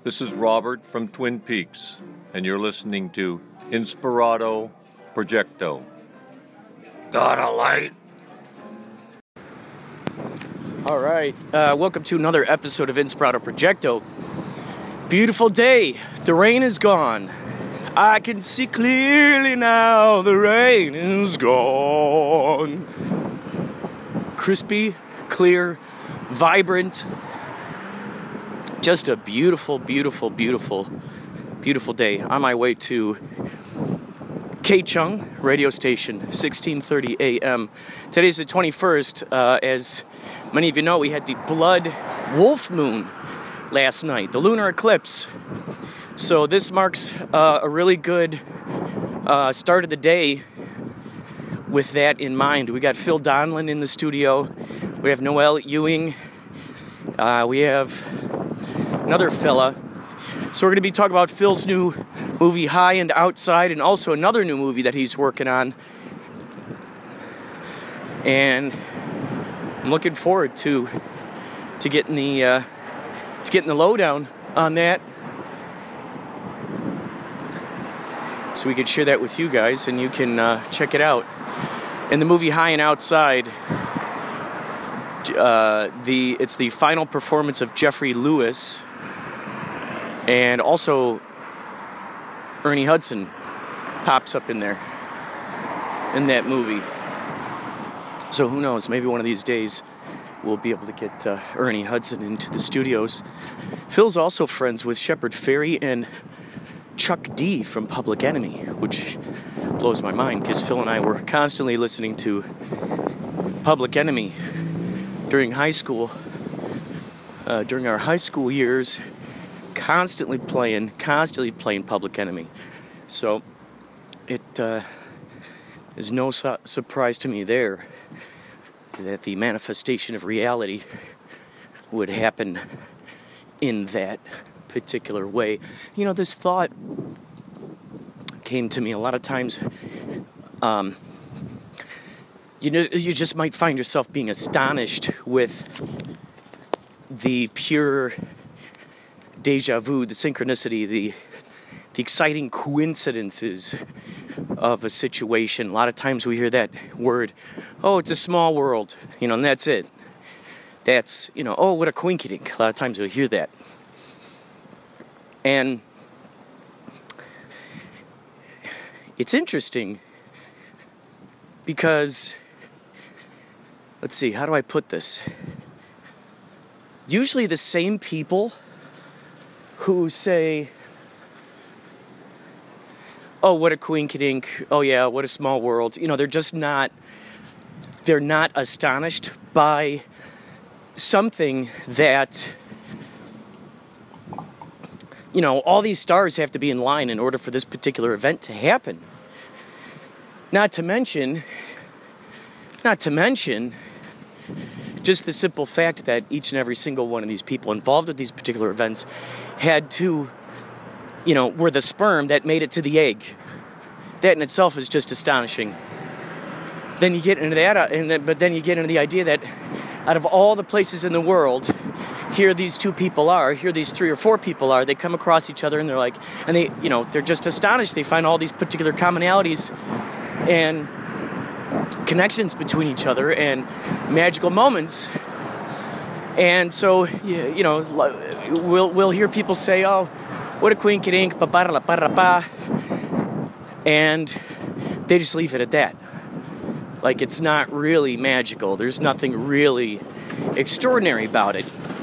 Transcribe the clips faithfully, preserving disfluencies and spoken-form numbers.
This is Robert from Twin Peaks, and you're listening to Inspirato Projecto. Got a light? All right, uh, welcome to another episode of Inspirato Projecto. Beautiful day. The rain is gone. I can see clearly now. The rain is gone. Crispy, clear, vibrant. Just a beautiful, beautiful, beautiful, beautiful day. On my way to K-Chung radio station, sixteen thirty a.m. Today's the twenty-first. Uh, as many of you know, we had the blood wolf moon last night, the lunar eclipse. So this marks uh, a really good uh, start of the day with that in mind. We got Phil Donlin in the studio. We have Noel Ewing. Uh, we have another fella. So we're going to be talking about Phil's new movie, High and Outside, and also another new movie that he's working on. And I'm looking forward to to getting the uh, to getting the lowdown on that, so we could share that with you guys, and you can uh, check it out. In the movie High and Outside, uh, the it's the final performance of Jeffrey Lewis, and also Ernie Hudson pops up in there in that movie. So who knows? Maybe one of these days we'll be able to get uh, Ernie Hudson into the studios. Phil's also friends with Shepard Fairey and Chuck D from Public Enemy, which blows my mind because Phil and I were constantly listening to Public Enemy during high school, uh, during our high school years, constantly playing, constantly playing Public Enemy. So it uh, is no su- surprise to me there that the manifestation of reality would happen in that particular way. You know, this thought came to me a lot of times. Um, you know, you just might find yourself being astonished with the pure deja vu, the synchronicity, the the exciting coincidences of a situation. A lot of times we hear that word, oh, it's a small world, you know, and that's it. That's, you know, oh, what a coinkydink. A lot of times we hear that. And it's interesting because, let's see, how do I put this? Usually the same people who say, oh, what a coinkydink, oh yeah, what a small world. You know, they're just not, they're not astonished by something that, you know, all these stars have to be in line in order for this particular event to happen. Not to mention, not to mention, just the simple fact that each and every single one of these people involved with these particular events had to, you know, were the sperm that made it to the egg. That in itself is just astonishing. Then you get into that, uh, and then, but then you get into the idea that out of all the places in the world, here these two people are, here these three or four people are, they come across each other and they're like, and they, you know, they're just astonished. They find all these particular commonalities and connections between each other and magical moments. And so, you know, we'll we'll hear people say, oh, what a coinkydink, ba ba la ba ra ba, and they just leave it at that. Like it's not really magical. There's nothing really extraordinary about it.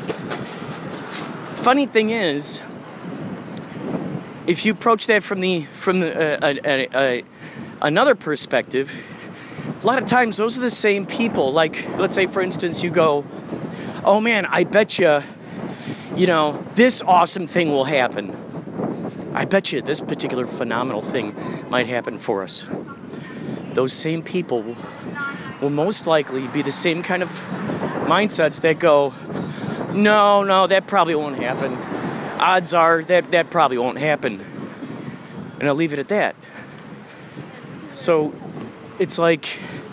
Funny thing is, if you approach that from the from the, uh, a, a, a, another perspective, a lot of times those are the same people. Like, let's say, for instance, you go, oh man, I bet you, you know, this awesome thing will happen. I bet you this particular phenomenal thing might happen for us. Those same people will, will most likely be the same kind of mindsets that go, no, no, that probably won't happen. Odds are that that probably won't happen. And I'll leave it at that. So it's like,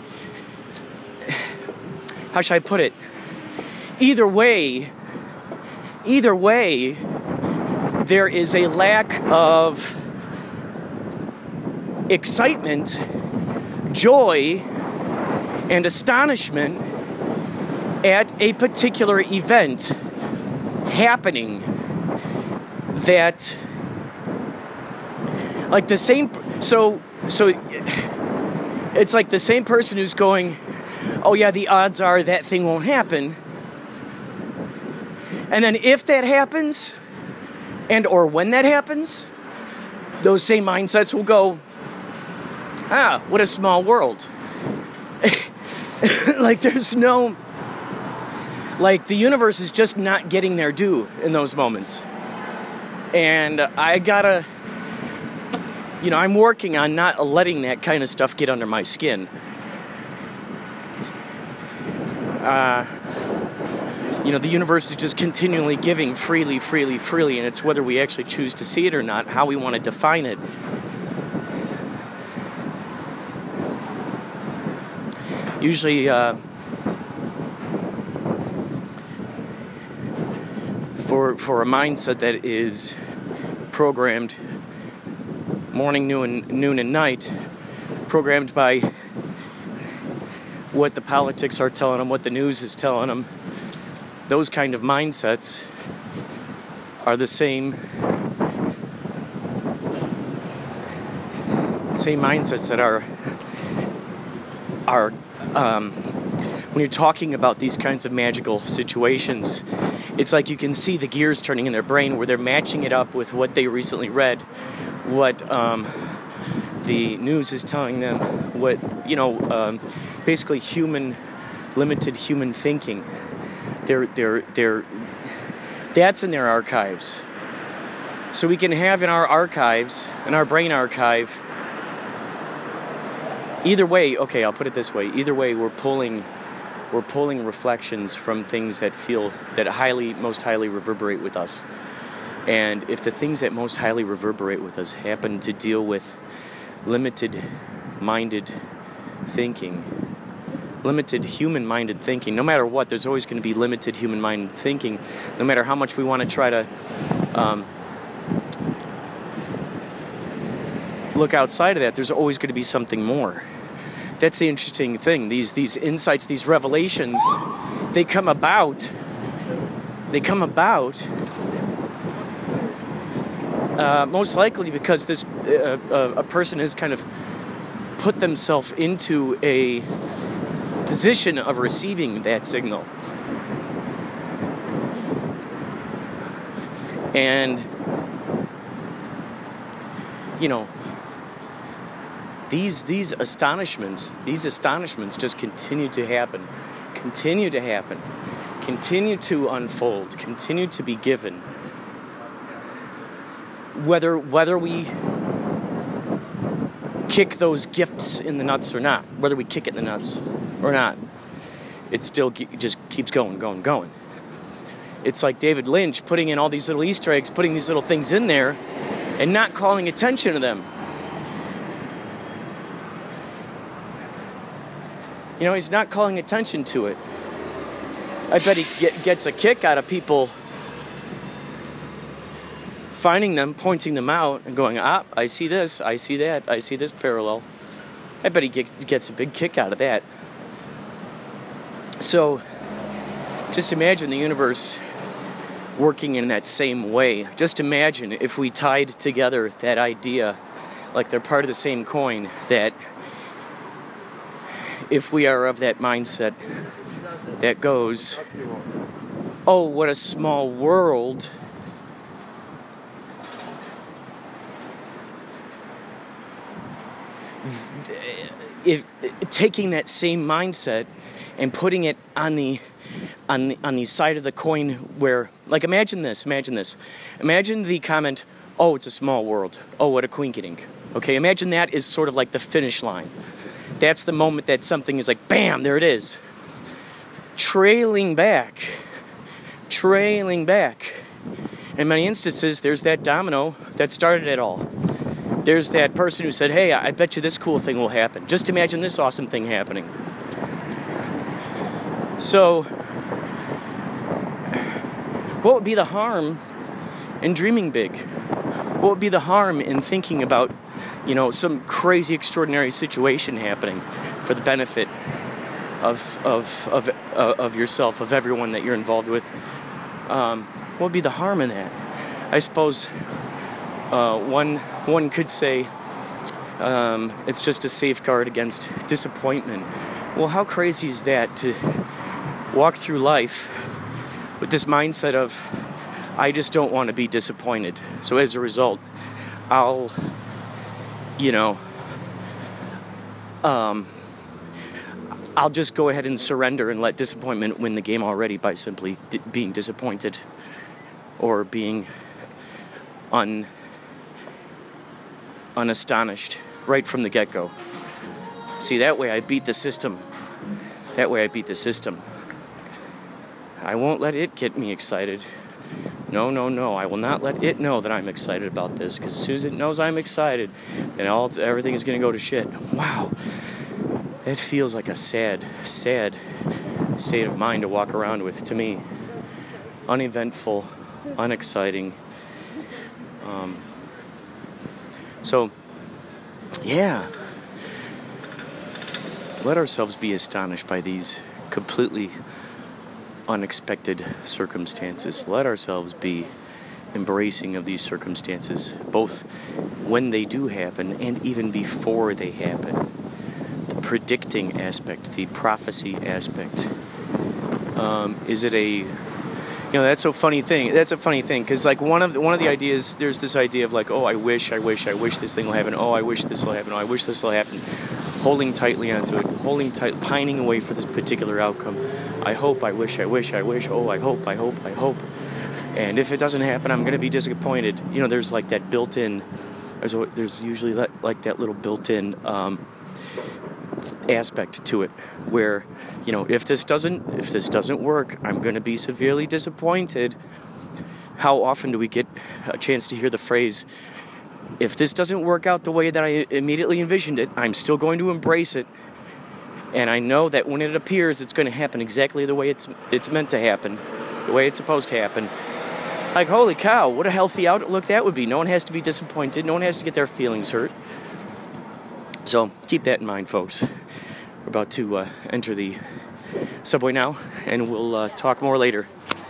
how should I put it? Either way, either way, there is a lack of excitement, joy, and astonishment at a particular event happening that, like the same, so, so it's like the same person who's going, oh yeah, the odds are that thing won't happen. And then if that happens, and or when that happens, those same mindsets will go, ah, what a small world. Like there's no, like the universe is just not getting their due in those moments. And I gotta, you know, I'm working on not letting that kind of stuff get under my skin. Uh, you know, the universe is just continually giving freely, freely, freely, and it's whether we actually choose to see it or not, how we want to define it. Usually, uh, for for a mindset that is programmed morning, noon, noon, and night, programmed by what the politics are telling them, what the news is telling them, those kind of mindsets are the same same mindsets that are are um, when you're talking about these kinds of magical situations, it's like you can see the gears turning in their brain where they're matching it up with what they recently read, what um, the news is telling them, what, you know, um, basically human, limited human thinking. They're, they're, they're, that's in their archives. So we can have in our archives, in our brain archive, either way, okay, I'll put it this way, either way we're pulling we're pulling reflections from things that feel, that highly, most highly reverberate with us. And if the things that most highly reverberate with us happen to deal with limited-minded thinking, limited human-minded thinking, no matter what, there's always going to be limited human-minded thinking, no matter how much we want to try to um, look outside of that, there's always going to be something more. That's the interesting thing. These these insights, these revelations, they come about, they come about uh, most likely because this uh, uh, a person has kind of put themselves into a position of receiving that signal. And, you know, These these astonishments, these astonishments just continue to happen, continue to happen, continue to unfold, continue to be given. Whether whether we kick those gifts in the nuts or not, whether we kick it in the nuts or not, it still ke- just keeps going, going, going. It's like David Lynch putting in all these little Easter eggs, putting these little things in there, and not calling attention to them. You know, he's not calling attention to it. I bet he get, gets a kick out of people finding them, pointing them out, and going, ah, I see this, I see that, I see this parallel. I bet he get, gets a big kick out of that. So, just imagine the universe working in that same way. Just imagine if we tied together that idea, like they're part of the same coin, that if we are of that mindset that goes, oh, what a small world, if taking that same mindset and putting it on the on the on the side of the coin where, like, imagine this, imagine this, imagine the comment, oh, it's a small world, oh, what a quinkydink. Okay, imagine that is sort of like the finish line. That's the moment that something is like, bam, there it is. Trailing back. Trailing back. In many instances, there's that domino that started it all. There's that person who said, hey, I bet you this cool thing will happen. Just imagine this awesome thing happening. So, what would be the harm and dreaming big? What would be the harm in thinking about, you know, some crazy, extraordinary situation happening for the benefit of of of uh, of yourself, of everyone that you're involved with? Um, what would be the harm in that? I suppose uh, one one could say um, it's just a safeguard against disappointment. Well, how crazy is that, to walk through life with this mindset of, I just don't want to be disappointed. So as a result, I'll, you know, um, I'll just go ahead and surrender and let disappointment win the game already by simply d- being disappointed or being un unastonished right from the get-go. See, that way I beat the system. That way I beat the system. I won't let it get me excited. No, no, no. I will not let it know that I'm excited about this, because as soon as it knows I'm excited, then all everything is going to go to shit. Wow. It feels like a sad, sad state of mind to walk around with, to me. Uneventful, unexciting. Um, so, yeah. Let ourselves be astonished by these completely unexpected circumstances. Let ourselves be embracing of these circumstances, both when they do happen and even before they happen. The predicting aspect, the prophecy aspect. Um, is it a, you know, that's a funny thing. That's a funny thing, because like one of the, one of the ideas, there's this idea of like, oh, I wish, I wish, I wish this thing will happen. Oh, I wish this will happen. Oh, I wish this will happen. Holding tightly onto it, holding tight, pining away for this particular outcome. I hope, I wish, I wish, I wish, oh, I hope, I hope, I hope. And if it doesn't happen, I'm going to be disappointed. You know, there's like that built-in, there's, there's usually that, like that little built-in um, aspect to it, where, you know, if this doesn't, if this doesn't work, I'm going to be severely disappointed. How often do we get a chance to hear the phrase, if this doesn't work out the way that I immediately envisioned it, I'm still going to embrace it. And I know that when it appears, it's going to happen exactly the way it's it's meant to happen, the way it's supposed to happen. Like, holy cow, what a healthy outlook that would be. No one has to be disappointed. No one has to get their feelings hurt. So keep that in mind, folks. We're about to uh, enter the subway now, and we'll uh, talk more later.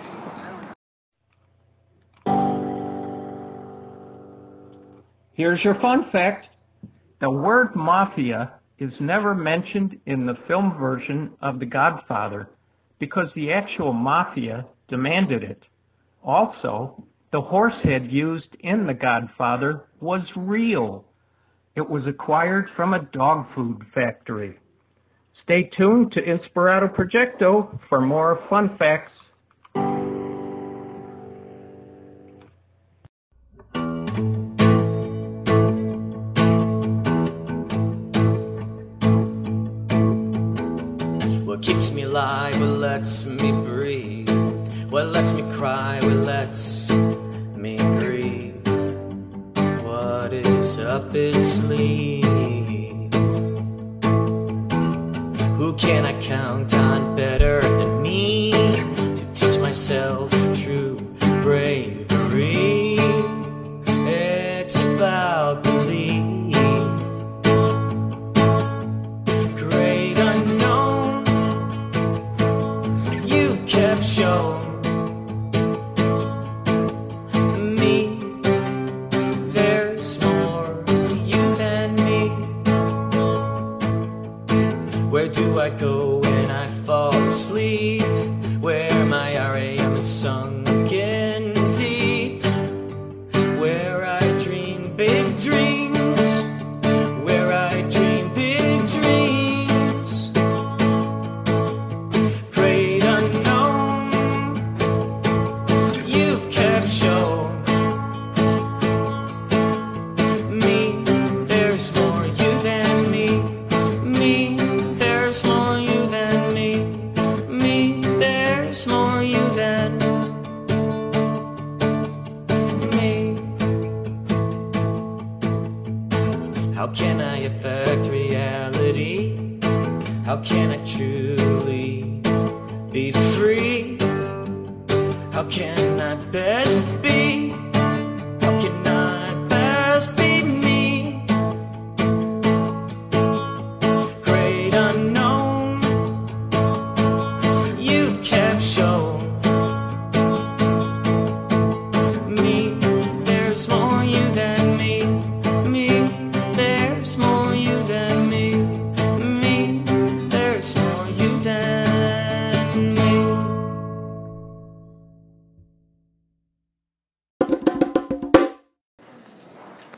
Here's your fun fact. The word mafia is never mentioned in the film version of The Godfather because the actual mafia demanded it. Also, the horse head used in The Godfather was real. It was acquired from a dog food factory. Stay tuned to Inspirato Projecto for more fun facts. What keeps me alive, what lets me breathe, what lets me cry, what lets me grieve, what is up its sleeve? Who can I count on better than me to teach myself true bravery? It's about belief. Great unknown, you've kept showing me there's more to you than me. Where do I go when I fall asleep? Where my R A M is sunken deep. Where I dream big dreams. Where I dream big dreams. Great unknown, you've kept showing me there's more you than me. Me, there's more you than me. Me, there's more you than me. How can I affect reality? How can I truly be free? How can I best be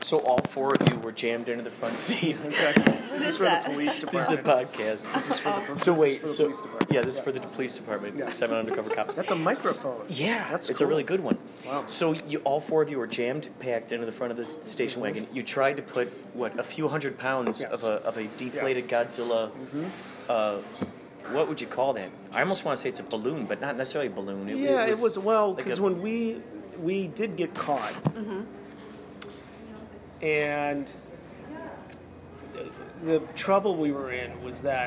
So all four of you were jammed into the front seat. Exactly. What This is is for that? the police This is the department. podcast. This is for the, Oh. this So is wait, for the so police department. yeah, this is for the police department. Yeah. Seven undercover cop. That's a microphone. Yeah, That's it's a cool. really good one. Wow. So you, all four of you were jammed, packed into the front of this station wagon. You tried to put what a few hundred pounds Yes. of a of a deflated Godzilla. Uh, what would you call that? I almost want to say it's a balloon, but not necessarily a balloon. It, Yeah, it was, well, like because a- when we we did get caught, and the, the trouble we were in was that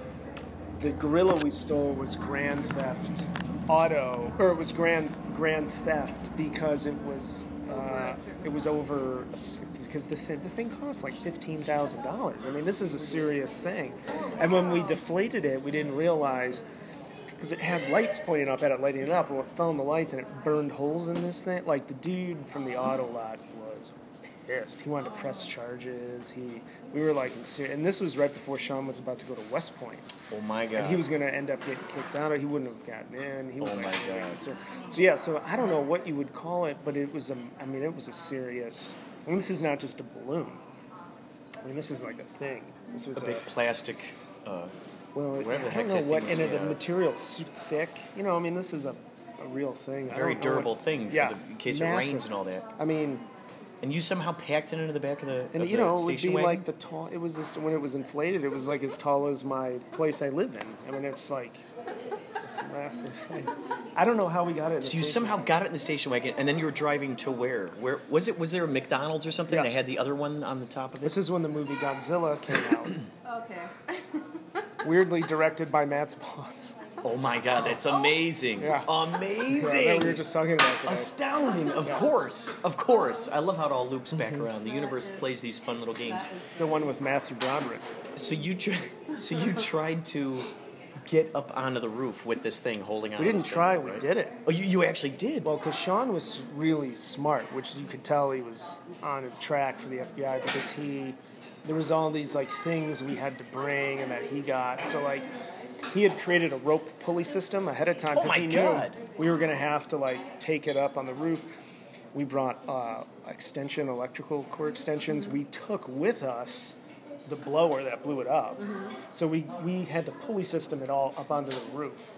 the gorilla we stole was Grand Theft Auto, or it was Grand Grand Theft because it was uh, it was over because the th- the thing cost like fifteen thousand dollars. I mean, this is a serious thing, and when we deflated it, we didn't realize. Because it had lights pointing up at it, lighting it up, well, it fell in the lights and it burned holes in this thing. Like, the dude from the auto lot was pissed. He wanted to press charges. He, we were like, in ser- and this was right before Sean was about to go to West Point. Oh my god! And he was going to end up getting kicked out. He wouldn't have gotten in. He was Oh like, my God. So, so yeah, so I don't know what you would call it, but it was a, I mean, it was a serious, I mean, this is not just a balloon. I mean, this is like a thing. This was a big plastic. Uh, well, Whatever the I heck don't know that what, thing is and made the of. material's thick. You know, I mean, this is a, a real thing. I very don't know durable what- thing for yeah, the, in case massive. it rains and all that. I mean, And you somehow packed it into the back of the, and of you the know, it would station be wagon? like the tall. It was just, when it was inflated, it was like as tall as my place I live in. I mean, it's like it's a massive thing. I don't know how we got it. In the So you station somehow wagon. got it in the station wagon, and then you were driving to where? Where was it? Was there a McDonald's or something? Yeah. They had the other one on the top of it. This is when the movie Godzilla came out. Okay. Weirdly directed by Matt's boss. Oh my god, that's amazing! Yeah. Amazing! Yeah, that we were just talking about today. Astounding! Of course, of course. I love how it all loops back Mm-hmm. around. The universe plays these fun little games. That is- The one with Matthew Broderick. So you, tr- so you tried to get up onto the roof with this thing holding on. We to didn't this try, thing, we right? did it. Oh, you, you actually did. Well, because Sean was really smart, which you could tell he was on a track for the F B I because he, there was all these like things we had to bring and that he got. So like, he had created a rope pulley system ahead of time Oh because my he knew God. we were going to have to like take it up on the roof. We brought uh, extension, electrical cord extensions. We took with us the blower that blew it up. So we, we had to pulley system it all up onto the roof.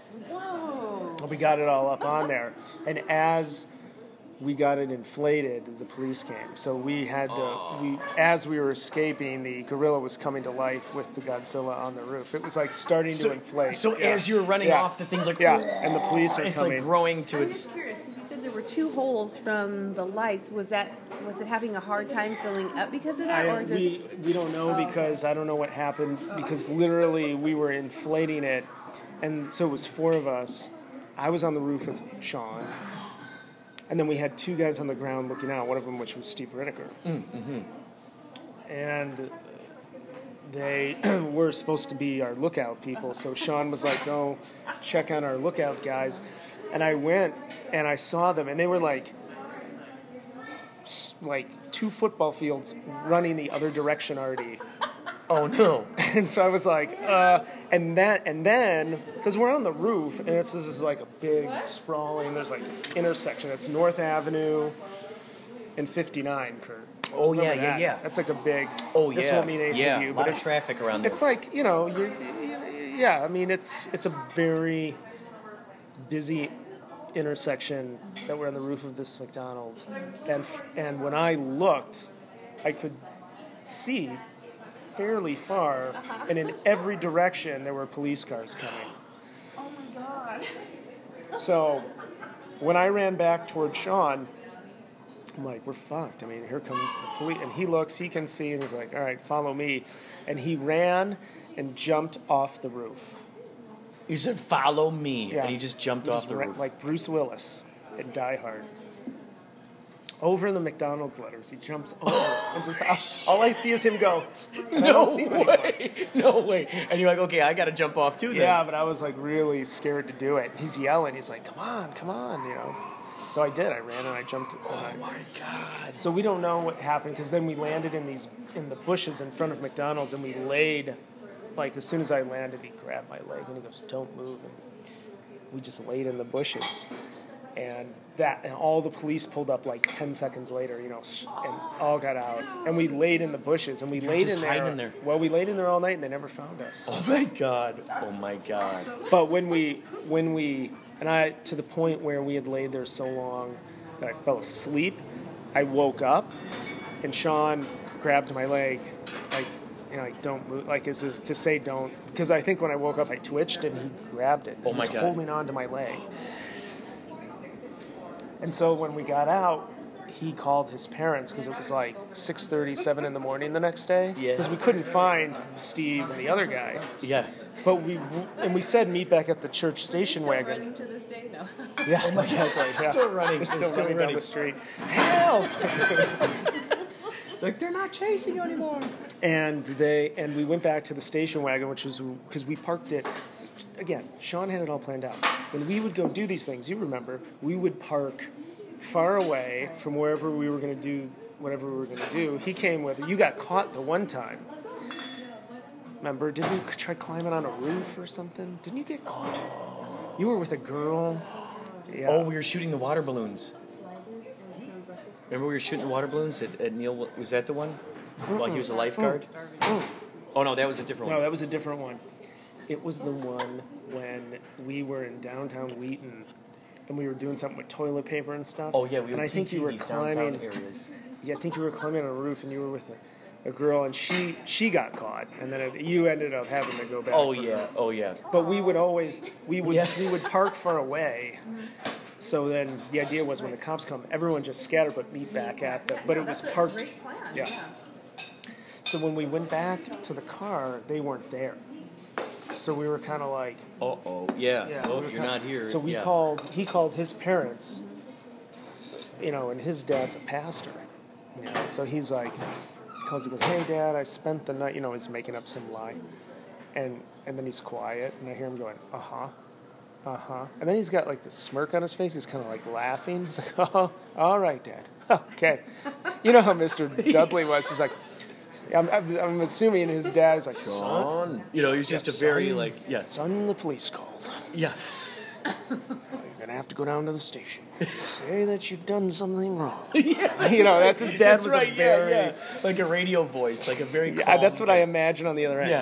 Whoa. We got it all up on there, and as we got it inflated, the police came. So we had to, we as we were escaping, the gorilla was coming to life with the Godzilla on the roof. It was like starting so, to inflate. so Yeah. as you were running Yeah. off, the thing's like, Yeah, and the police are it's coming. like growing to I'm its. just curious because you said there were two holes from the lights. Was that was it having a hard time filling up because of that, I, or just? we, we don't know Oh, because I don't know what happened because literally we were inflating it, and so it was four of us. I was on the roof with Sean, and then we had two guys on the ground looking out. One of them, which was Steve Rittaker, mm-hmm. and they were supposed to be our lookout people. So Sean was like, "Go check on our lookout guys," and I went and I saw them, and they were like. like two football fields running the other direction already. Oh no! And so I was like, uh, and that, and then, because we're on the roof, and it's, this is like a big sprawling, there's like intersection. It's North Avenue and fifty-nine, Kurt. Oh yeah, Remember yeah, that? yeah. That's like a big, Oh this yeah, won't mean anything yeah. to you, a but lot of it's, traffic around there. it's like, you know, you're, yeah, I mean, it's, it's a very busy intersection that we're on the roof of this McDonald's, and and when I looked, I could see fairly far, and in every direction there were police cars coming. Oh my god. So when I ran back toward Sean, I'm like, we're fucked. I mean, here comes the police, and he looks, he can see, and he's like, all right, follow me, and he ran and jumped off the roof. You said, "Follow me," Yeah. and he just jumped He off just the ran- roof. like Bruce Willis in Die Hard. Over in the McDonald's letters, he jumps over, and just all I see is him go. And I no don't see him anymore. way! No way! And you're like, "Okay, I got to jump off too." Then. Yeah, but I was like really scared to do it. He's yelling. He's like, "Come on, come on!" You know. So I did. I ran and I jumped. and I- Oh my god! So we don't know what happened because then we landed in these in the bushes in front of McDonald's, and we laid. Like as soon as I landed, he grabbed my leg and he goes, "Don't move." And we just laid in the bushes, And that, and all the police pulled up like ten seconds later, you know, and all got out. And we laid in the bushes, and we laid just in there, hiding in there. Well, we laid in there all night, and they never found us. Oh my God! Oh my God! But when we, when we, and I, to the point where we had laid there so long that I fell asleep, I woke up, and Sean grabbed my leg, like, you know, like, don't move, like, as if to say don't, because I think when I woke up, I twitched, and he grabbed it. Oh my He was God. holding on to my leg. And so when we got out, he called his parents because it was like six thirty, seven in the morning the next day. Yeah. Because we couldn't find Steve and the other guy. Yeah. But we, and we said meet back at the church station Still wagon. running to this day? No. Yeah, oh my God, yeah. Still running. They're still, Still running, running. down the street. Help! Like, they're not chasing you anymore. And they and we went back to the station wagon, which was because we parked it. Again, Sean had it all planned out. When we would go do these things, you remember, we would park far away from wherever we were going to do whatever we were going to do. He came with it. You got caught the one time. Remember? Didn't you try climbing on a roof or something? Didn't you get caught? You were with a girl. Yeah. Oh, we were shooting the water balloons. Remember we were shooting the water balloons at, at Neil? Was that the one? While he was a lifeguard? Oh, no, that was a different No, one. that was a different one. It was the one when we were in downtown Wheaton and we were doing something with toilet paper and stuff. Oh, yeah, we and were I think you were these downtown climbing. areas. Yeah, I think you were climbing on a roof and you were with a, a girl and she she got caught and then it, you ended up having to go back. Oh, for yeah. her. Oh, yeah. But we would always we would Yeah. we would park far away. So then the idea was when the cops come, everyone just scattered but meet back at the. But it was That's a parked. great plan. Yeah. So when we went back to the car, they weren't there. So we were kind of like, Uh-oh. Yeah. yeah, Oh, we were you're kinda- not here. So we yeah. called. He called his parents. You know, and his dad's a pastor. You know, so he's like, he calls. He goes, "Hey, Dad, I spent the night." You know, he's making up some lie, and and then he's quiet, and I hear him going, "Uh huh." Uh huh. And then he's got like this smirk on his face. He's kind of like laughing. He's like, "Oh, all right, Dad. Okay." You know how Mister Dudley was. He's like, I'm, I'm, I'm assuming his dad is like, "Son, Son. You know, he was just Yeah, a very, son. like, yeah. son, the police called. Yeah. You're gonna have to go down to the station. Say that you've done something wrong." yeah You know, that's his dad That's was a right, very- yeah, yeah. Like a radio voice, like a very Yeah, calm that's what I thing. imagine on the other end. Yeah.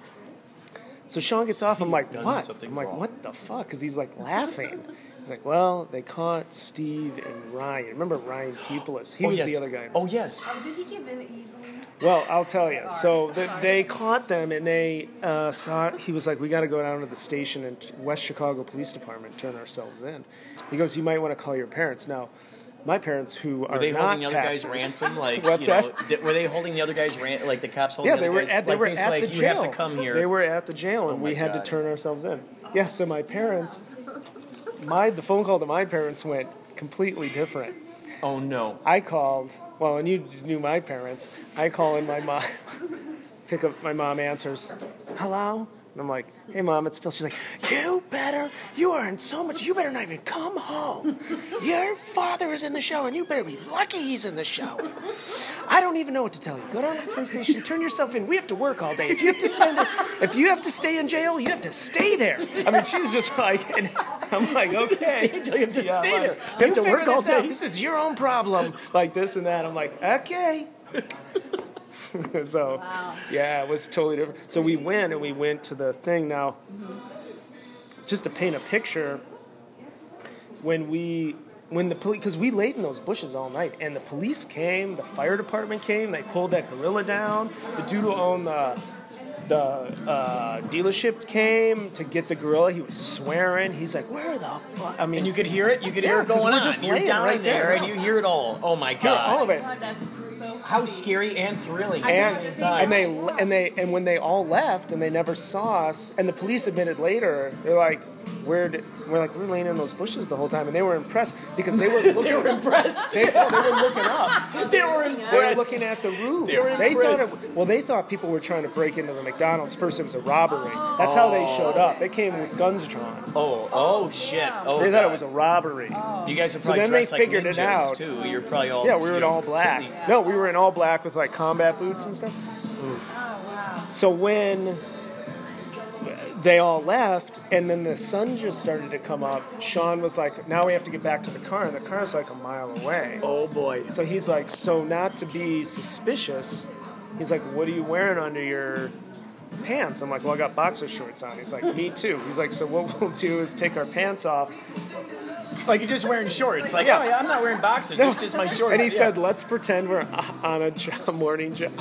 So Sean gets off. I'm like, done what? something I'm like, wrong. what the fuck? Because he's like laughing. He's like, well, they caught Steve and Ryan. Remember Ryan Pupelis? He oh, was yes. the other guy. Oh, yes. Oh, did he give in easily? Well, I'll tell you. So the, Sorry. they caught them, and they uh, saw. He was like, "We got to go down to the station and West Chicago Police Department, turn ourselves in." He goes, "You might want to call your parents." Now, my parents, who are Were they not holding the other pastors, guys ransom? Like, What's you know, that? th- were they holding the other guys ran- like the cops holding Yeah, the they other were guys? at they like, were basically at the like, jail. You have to come here. They were at the jail, and Oh we my had God. to turn ourselves in. Yeah, so my parents, my the phone call to my parents went completely different. Oh, no. I called, well, and you knew my parents. I call in my mom, pick up, my mom answers, "Hello?" And I'm like, "Hey, Mom, it's Phil." She's like, "You better, you are in so much, you better not even come home. Your father is in the shower, and you better be lucky he's in the shower. I don't even know what to tell you. Go down to the police station, turn yourself in. We have to work all day. If you have to spend, if you have to stay in jail, you have to stay there." I mean, she's just like, and I'm like, okay. Stay until you have to stay I'm there. like, You have to figure work all this out. day. This is your own problem. Like this and that. I'm like, okay. So, Wow. yeah, it was totally different. So we went and we went to the thing. Now, just to paint a picture, when we, when the police, because we laid in those bushes all night, and the police came, the fire department came, they pulled that gorilla down. The dude who owned the the uh, dealership came to get the gorilla. He was swearing. He's like, "Where the fuck?" I mean, And you could hear it? You could Yeah, hear it 'cause going we're on. just You're laying down right in there, there. and you hear it all. Oh, my yeah, God. all of it. God, that's so. How scary and thrilling. I And, know, the same and they and they and when they all left and they never saw us, and the police admitted later, they're like, "Where did we're like we're laying in those bushes the whole time," and they were impressed because they were looking, They were impressed. They, no, they were looking up. They were They were impressed. looking at the roof. They were thought impressed. it, well, they thought people were trying to break into the McDonald's. First, it was a robbery. That's how they showed up. They came with guns drawn. Oh, oh, shit. Oh, They thought it God. was a robbery. You guys are So probably then they dressed like figured it ninjas, out. too. You're probably all... Yeah, we were in you're all black. completely- No, we were in all black with like combat boots and stuff. Oh, wow. So when they all left, and then the sun just started to come up. Sean was like, now we have to get back to the car, and the car's like a mile away. Oh, boy. So he's like, so not to be suspicious, he's like, what are you wearing under your pants? I'm like, well, I got boxer shorts on. He's like, me too. He's like, so what we'll do is take our pants off. Like you're just wearing shorts. Like, Yeah. oh, yeah, I'm not wearing boxers. No. It's just my shorts. And he yeah. said, let's pretend we're on a jo- morning jog.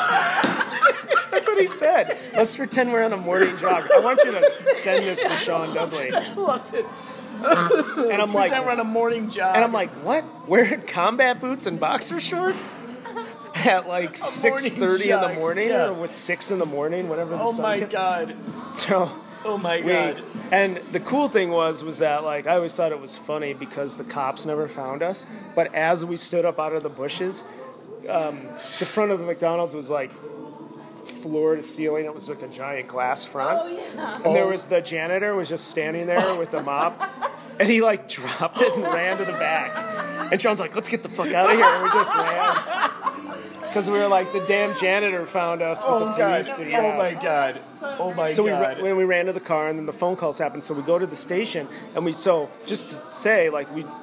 That's what he said. Let's pretend we're on a morning jog. I want you to send this to Sean Dudley. Love it. And I'm like, Pretend we're on a morning jog. and I'm like, what? Wearing combat boots and boxer shorts? At like six thirty in the jog, morning, yeah. or was six in the morning, whatever the oh sun my came- God. So Oh my we, God. and the cool thing was, was that like I always thought it was funny because the cops never found us. But as we stood up out of the bushes, um, the front of the McDonald's was like floor to ceiling. It was like a giant glass front. Oh, yeah. And there was the janitor was just standing there with the mop, and he like dropped it and ran to the back. And Sean's like, "Let's get the fuck out of here!" And we just ran because we were like, the damn janitor found us, but Oh, the God. police didn't. Oh, my God. Oh, my So we God. ra- when we ran to the car, and then the phone calls happened. So we go to the station, and we so just to say like we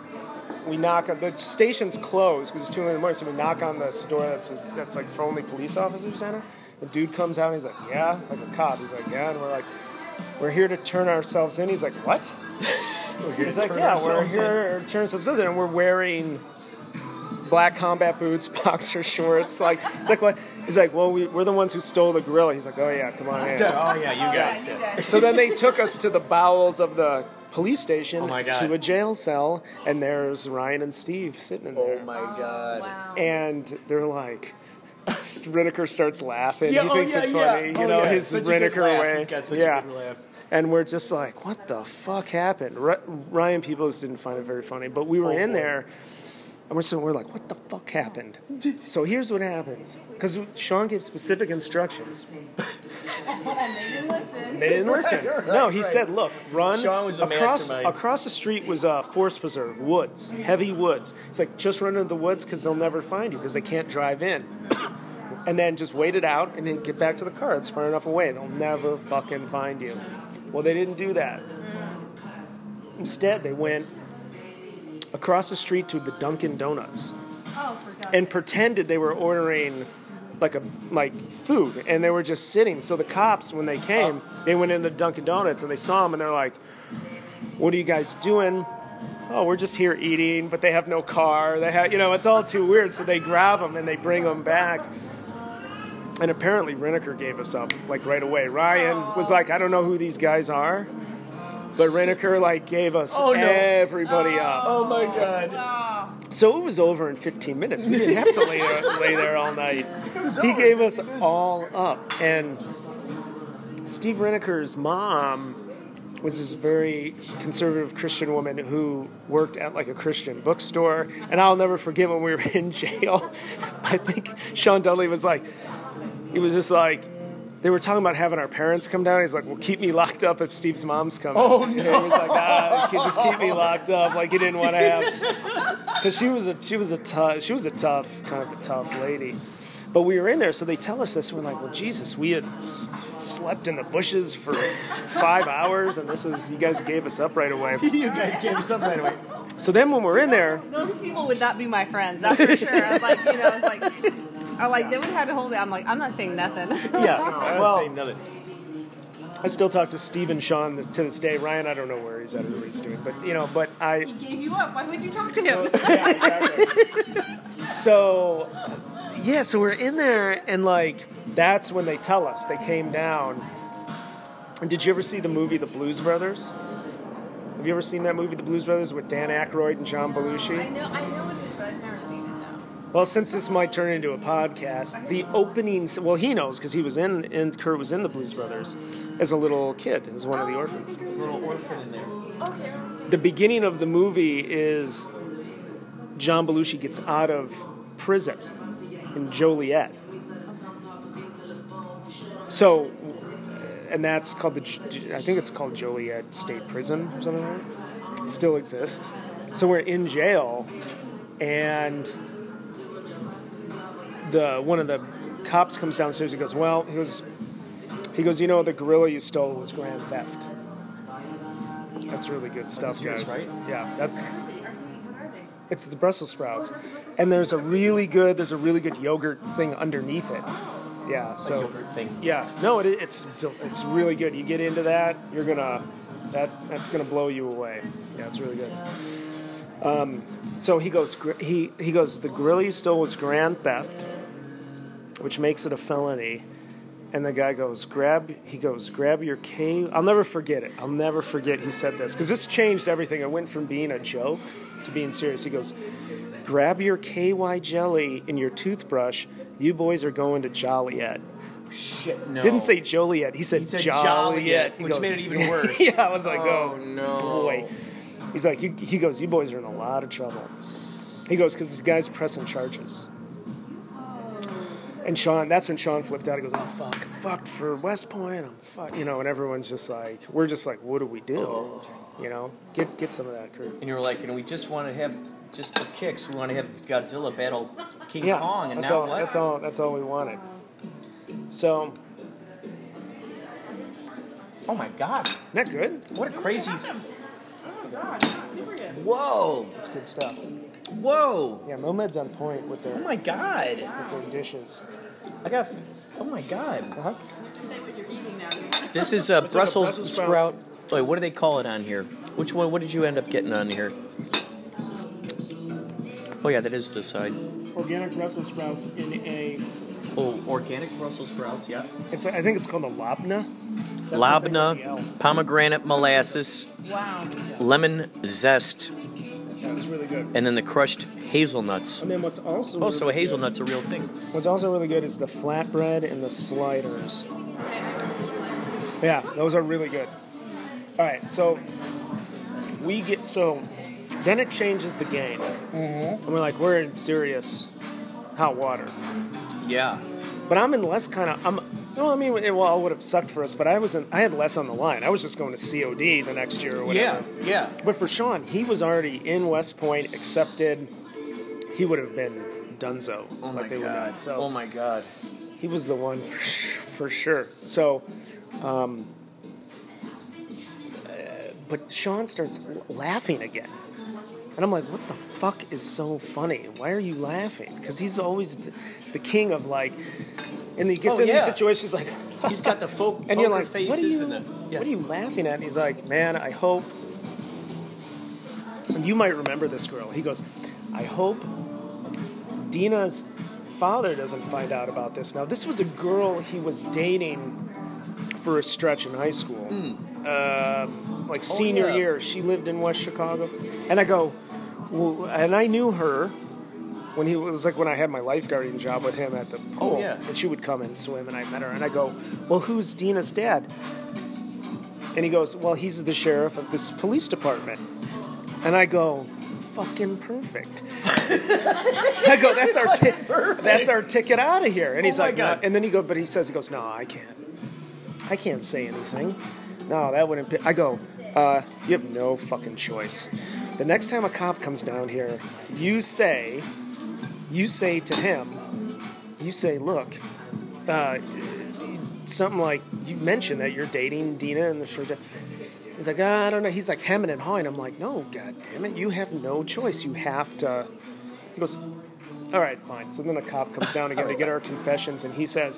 we knock on the station's closed because it's two in the morning. So we knock on this door that's that's like for only police officers down there. The dude comes out, and he's like, "Yeah," like a cop. He's like, "Yeah," and we're like, "We're here to turn ourselves in." He's like, "What?" We're here He's to like, turn "Yeah, we're ourselves in." here to turn ourselves in, and we're wearing black combat boots, boxer shorts." Like, it's like what? He's like, "Well, we, we're the ones who stole the gorilla." He's like, "Oh yeah, come on in." Oh, yeah, you guys. Yeah, you guys. So then they took us to the bowels of the police station Oh, my God. to a jail cell, and there's Ryan and Steve sitting in there. Oh, my God. Wow. And they're like, Rineker starts laughing. Yeah, he oh, thinks yeah, it's yeah. funny. You Oh, know, yeah. his Such a good Rineker laugh. way. He's got such yeah. a good laugh. And we're just like, what the fuck happened? R- Ryan Peoples didn't find it very funny, but we were Oh, in boy. there, and we're so we're like, what the fuck happened? So here's what happens, because Sean gave specific instructions. And they didn't listen. They didn't listen. Right, no, he right. said, look, run. Sean was a across, mastermind. across the street was a forest preserve, woods, heavy woods. It's like, just run into the woods because they'll never find you because they can't drive in. And then just wait it out and then get back to the car. It's far enough away. They'll never fucking find you. Well, they didn't do that. Instead, they went across the street to the Dunkin' Donuts Oh, for God's and sake. pretended they were ordering like a like food, and they were just sitting. So the cops, when they came, they went into Dunkin' Donuts and they saw them, and they're like, "What are you guys doing?" "Oh, we're just here eating," but they have no car. They have, you know, it's all too weird. So they grab them and they bring them back. And apparently, Rineker gave us up like right away. Ryan was like, "I don't know who these guys are," but Rineker like gave us Oh, no. everybody up. Oh, my God. Oh, So it was over in fifteen minutes. We didn't have to lay there, lay there all night. He gave us all up. And Steve Rineker's mom was this very conservative Christian woman who worked at like a Christian bookstore. And I'll never forget when we were in jail. I think Sean Dudley was like, he was just like, they were talking about having our parents come down. He's like, well, keep me locked up if Steve's mom's coming. Oh, And no. he was like, ah, just keep me locked up. Like he didn't want to have, because she was a she was a tough she was a tough kind of a tough lady. But we were in there, so they tell us this. And we're like, well, Jesus, we had s- slept in the bushes for five hours, and this is you guys gave us up right away. You guys gave us up right away. So then when we're in there, those people would not be my friends. That's for sure. I was like, you know, it's like, I like they would have to hold it. I'm like, I'm not saying nothing. yeah, I well, was saying nothing. I still talk to Steve and Sean to this day. Ryan, I don't know where he's at or what he's doing, but you know, but I. He gave you up. Why would you talk to him? Yeah, exactly. So, yeah, so we're in there, and like that's when they tell us they came down. And did you ever see the movie The Blues Brothers? Have you ever seen that movie, The Blues Brothers, with Dan Aykroyd and John Belushi? I know, I know it is, but I've never seen it though. Well, since this might turn into a podcast, the opening, well, he knows because he was in, and Kurt was in the Blues Brothers as a little kid, as one of the orphans. There's a little orphan in there. Okay. The beginning of the movie is John Belushi gets out of prison in Joliet. So, and that's called the, I think it's called Joliet State Prison or something like that. It still exists. So we're in jail, and the one of the cops comes downstairs. He goes, well, he goes, He goes, you know, the gorilla you stole was grand theft. That's really good stuff, yours, guys. right? Yeah, that's. It's the Brussels sprouts, and there's a really good there's a really good yogurt thing underneath it. Yeah, so Like yogurt thing. yeah, no, it, it's it's really good. You get into that, you're gonna that that's gonna blow you away. Yeah, it's really good. Um, so he goes he he goes the gorilla you stole was grand theft, which makes it a felony. And the guy goes, grab, he goes, grab your K. I'll never forget it. I'll never forget he said this. Because this changed everything. It went from being a joke to being serious. He goes, grab your K Y jelly in your toothbrush. You boys are going to Joliet. Shit, no. Didn't say Joliet. He said, He said Joliet. Joliet, He which goes- made it even worse. yeah, I was like, Oh, oh, no. boy. He's like, you, he goes, you boys are in a lot of trouble. He goes, because this guy's pressing charges. And Sean, that's when Sean flipped out. He goes, oh, fuck, I'm fucked for West Point. I'm fucked, you know, and everyone's just like, we're just like, what do we do? Oh. You know, get get some of that, Kurt. And you were like, you know, we just want to have, just for kicks, we want to have Godzilla battle King Yeah, Kong, and that's now all, what? That's all, that's all we wanted. So, Oh my God! isn't that good? What a crazy! Oh God, super good. Whoa! That's good stuff. Whoa! Yeah, Momed's on point with their, Oh my God! with their dishes. I got. Oh my God! Uh-huh. Say what you're eating now. This is a Brussels, Brussels sprout. sprout. Wait, what do they call it on here? Which one? What did you end up getting on here? Oh yeah, that is the side. Organic Brussels sprouts in a, Oh, organic Brussels sprouts. Yeah. it's a, I think it's called a labna. That's something like the L. Labna, pomegranate molasses, Wow. lemon zest, That was really good. and then the crushed hazelnuts. And then what's also Oh, so a really hazelnut's a real thing. good, what's also really good is the flatbread and the sliders. Yeah, those are really good. All right, so we get so then it changes the game, and we're like we're in serious hot water. Yeah. But I'm in less kind of I'm. No, I mean, it, well, it would have sucked for us, but I was in, I had less on the line. I was just going to C O D the next year or whatever. Yeah. Yeah. But for Sean, he was already in West Point, accepted. He would have been donezo. Oh like my they would God. have. So Oh my God. he was the one for, for sure. So, um, uh, but Sean starts laughing again. And I'm like, what the fuck is so funny? Why are you laughing? Because he's always the king of like, and he gets Oh, in these yeah. situations like, He's got the folk and you're poker like, faces what are you, and the. Yeah. what are you laughing at? And he's like, man, I hope. And you might remember this girl. He goes, I hope Dina's father doesn't find out about this. Now, this was a girl he was dating for a stretch in high school. Uh, like senior yeah. year. She lived in West Chicago. And I go, well, and I knew her when he was like when I had my lifeguarding job with him at the pool. Oh, yeah. And she would come and swim, and I met her. And I go, well, who's Dina's dad? And he goes, well, he's the sheriff of this police department. And I go, fucking perfect. I go, that's our ti- Perfect. that's our ticket out of here. And he's Oh my like, no. God. And then he goes, but he says, he goes, no, I can't. I can't say anything. No, that wouldn't be. I go, uh, you have no fucking choice. The next time a cop comes down here, you say, you say to him, you say, look, uh, something like, you mentioned that you're dating Dina and the shirt. He's like, ah, I don't know. He's like hemming and hawing. I'm like, no, God damn it. You have no choice. You have to. He goes, all right, fine. So then a cop comes down again to get our confessions, and he says,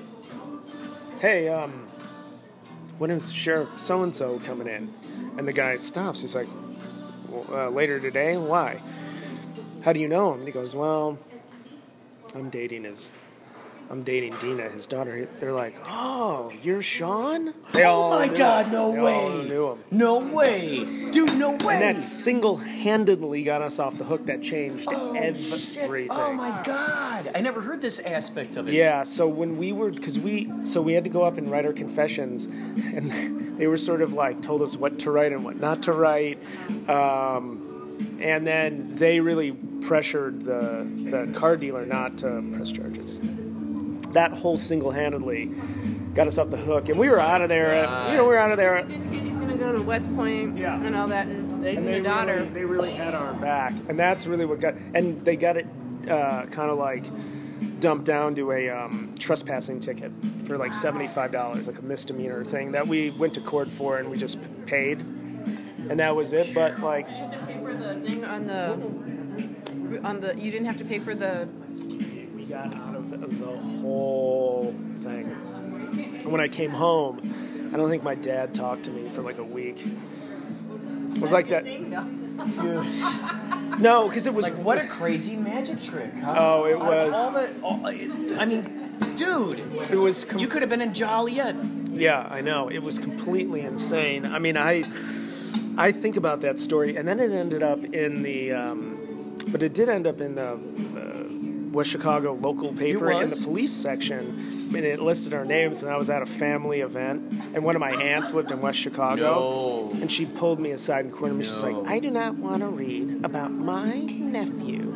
hey, um, when is Sheriff so-and-so coming in? And the guy stops. He's like, well, uh, later today? Why? How do you know him? And he goes, well, I'm dating his... I'm dating Dina, his daughter. They're like, oh, you're Sean? They Oh all my knew God, him. no They way. all knew him. No way. Dude, no way. And that single-handedly got us off the hook. That changed oh, everything. shit. Oh my God. I never heard this aspect of it. Yeah, so when we were, because we, so we had to go up and write our confessions, and they were sort of like, told us what to write and what not to write. Um, and then they really pressured the, the car dealer not to press charges. That whole single-handedly got us off the hook, and we were out of there. Uh, you know, we were out of there. Katie's gonna go to West Point Yeah. and all that, and dating And the they daughter. really, they really had our back, and that's really what got. And they got it uh, kind of like dumped down to a um, trespassing ticket for like seventy-five dollars, like a misdemeanor thing that we went to court for, and we just paid, and that was it. But like, You had to pay for the thing on the on the. You didn't have to pay for the. we got out of the, the whole thing. And when I came home, I don't think my dad talked to me for like a week. It was like that. Thing? No. No, because it was Like, what a crazy magic trick, huh? Oh, it Out of was- all the. All, I mean, dude, It was. Com- you could have been in Joliet. Yeah, I know. It was completely insane. I mean, I I think about that story, and then it ended up in the, um, but it did end up in the uh, West Chicago local paper in the was? police section. And it listed our names, and I was at a family event, and one of my aunts lived in West Chicago, No. and she pulled me aside and cornered me. She's No. like, "I do not want to read about my nephew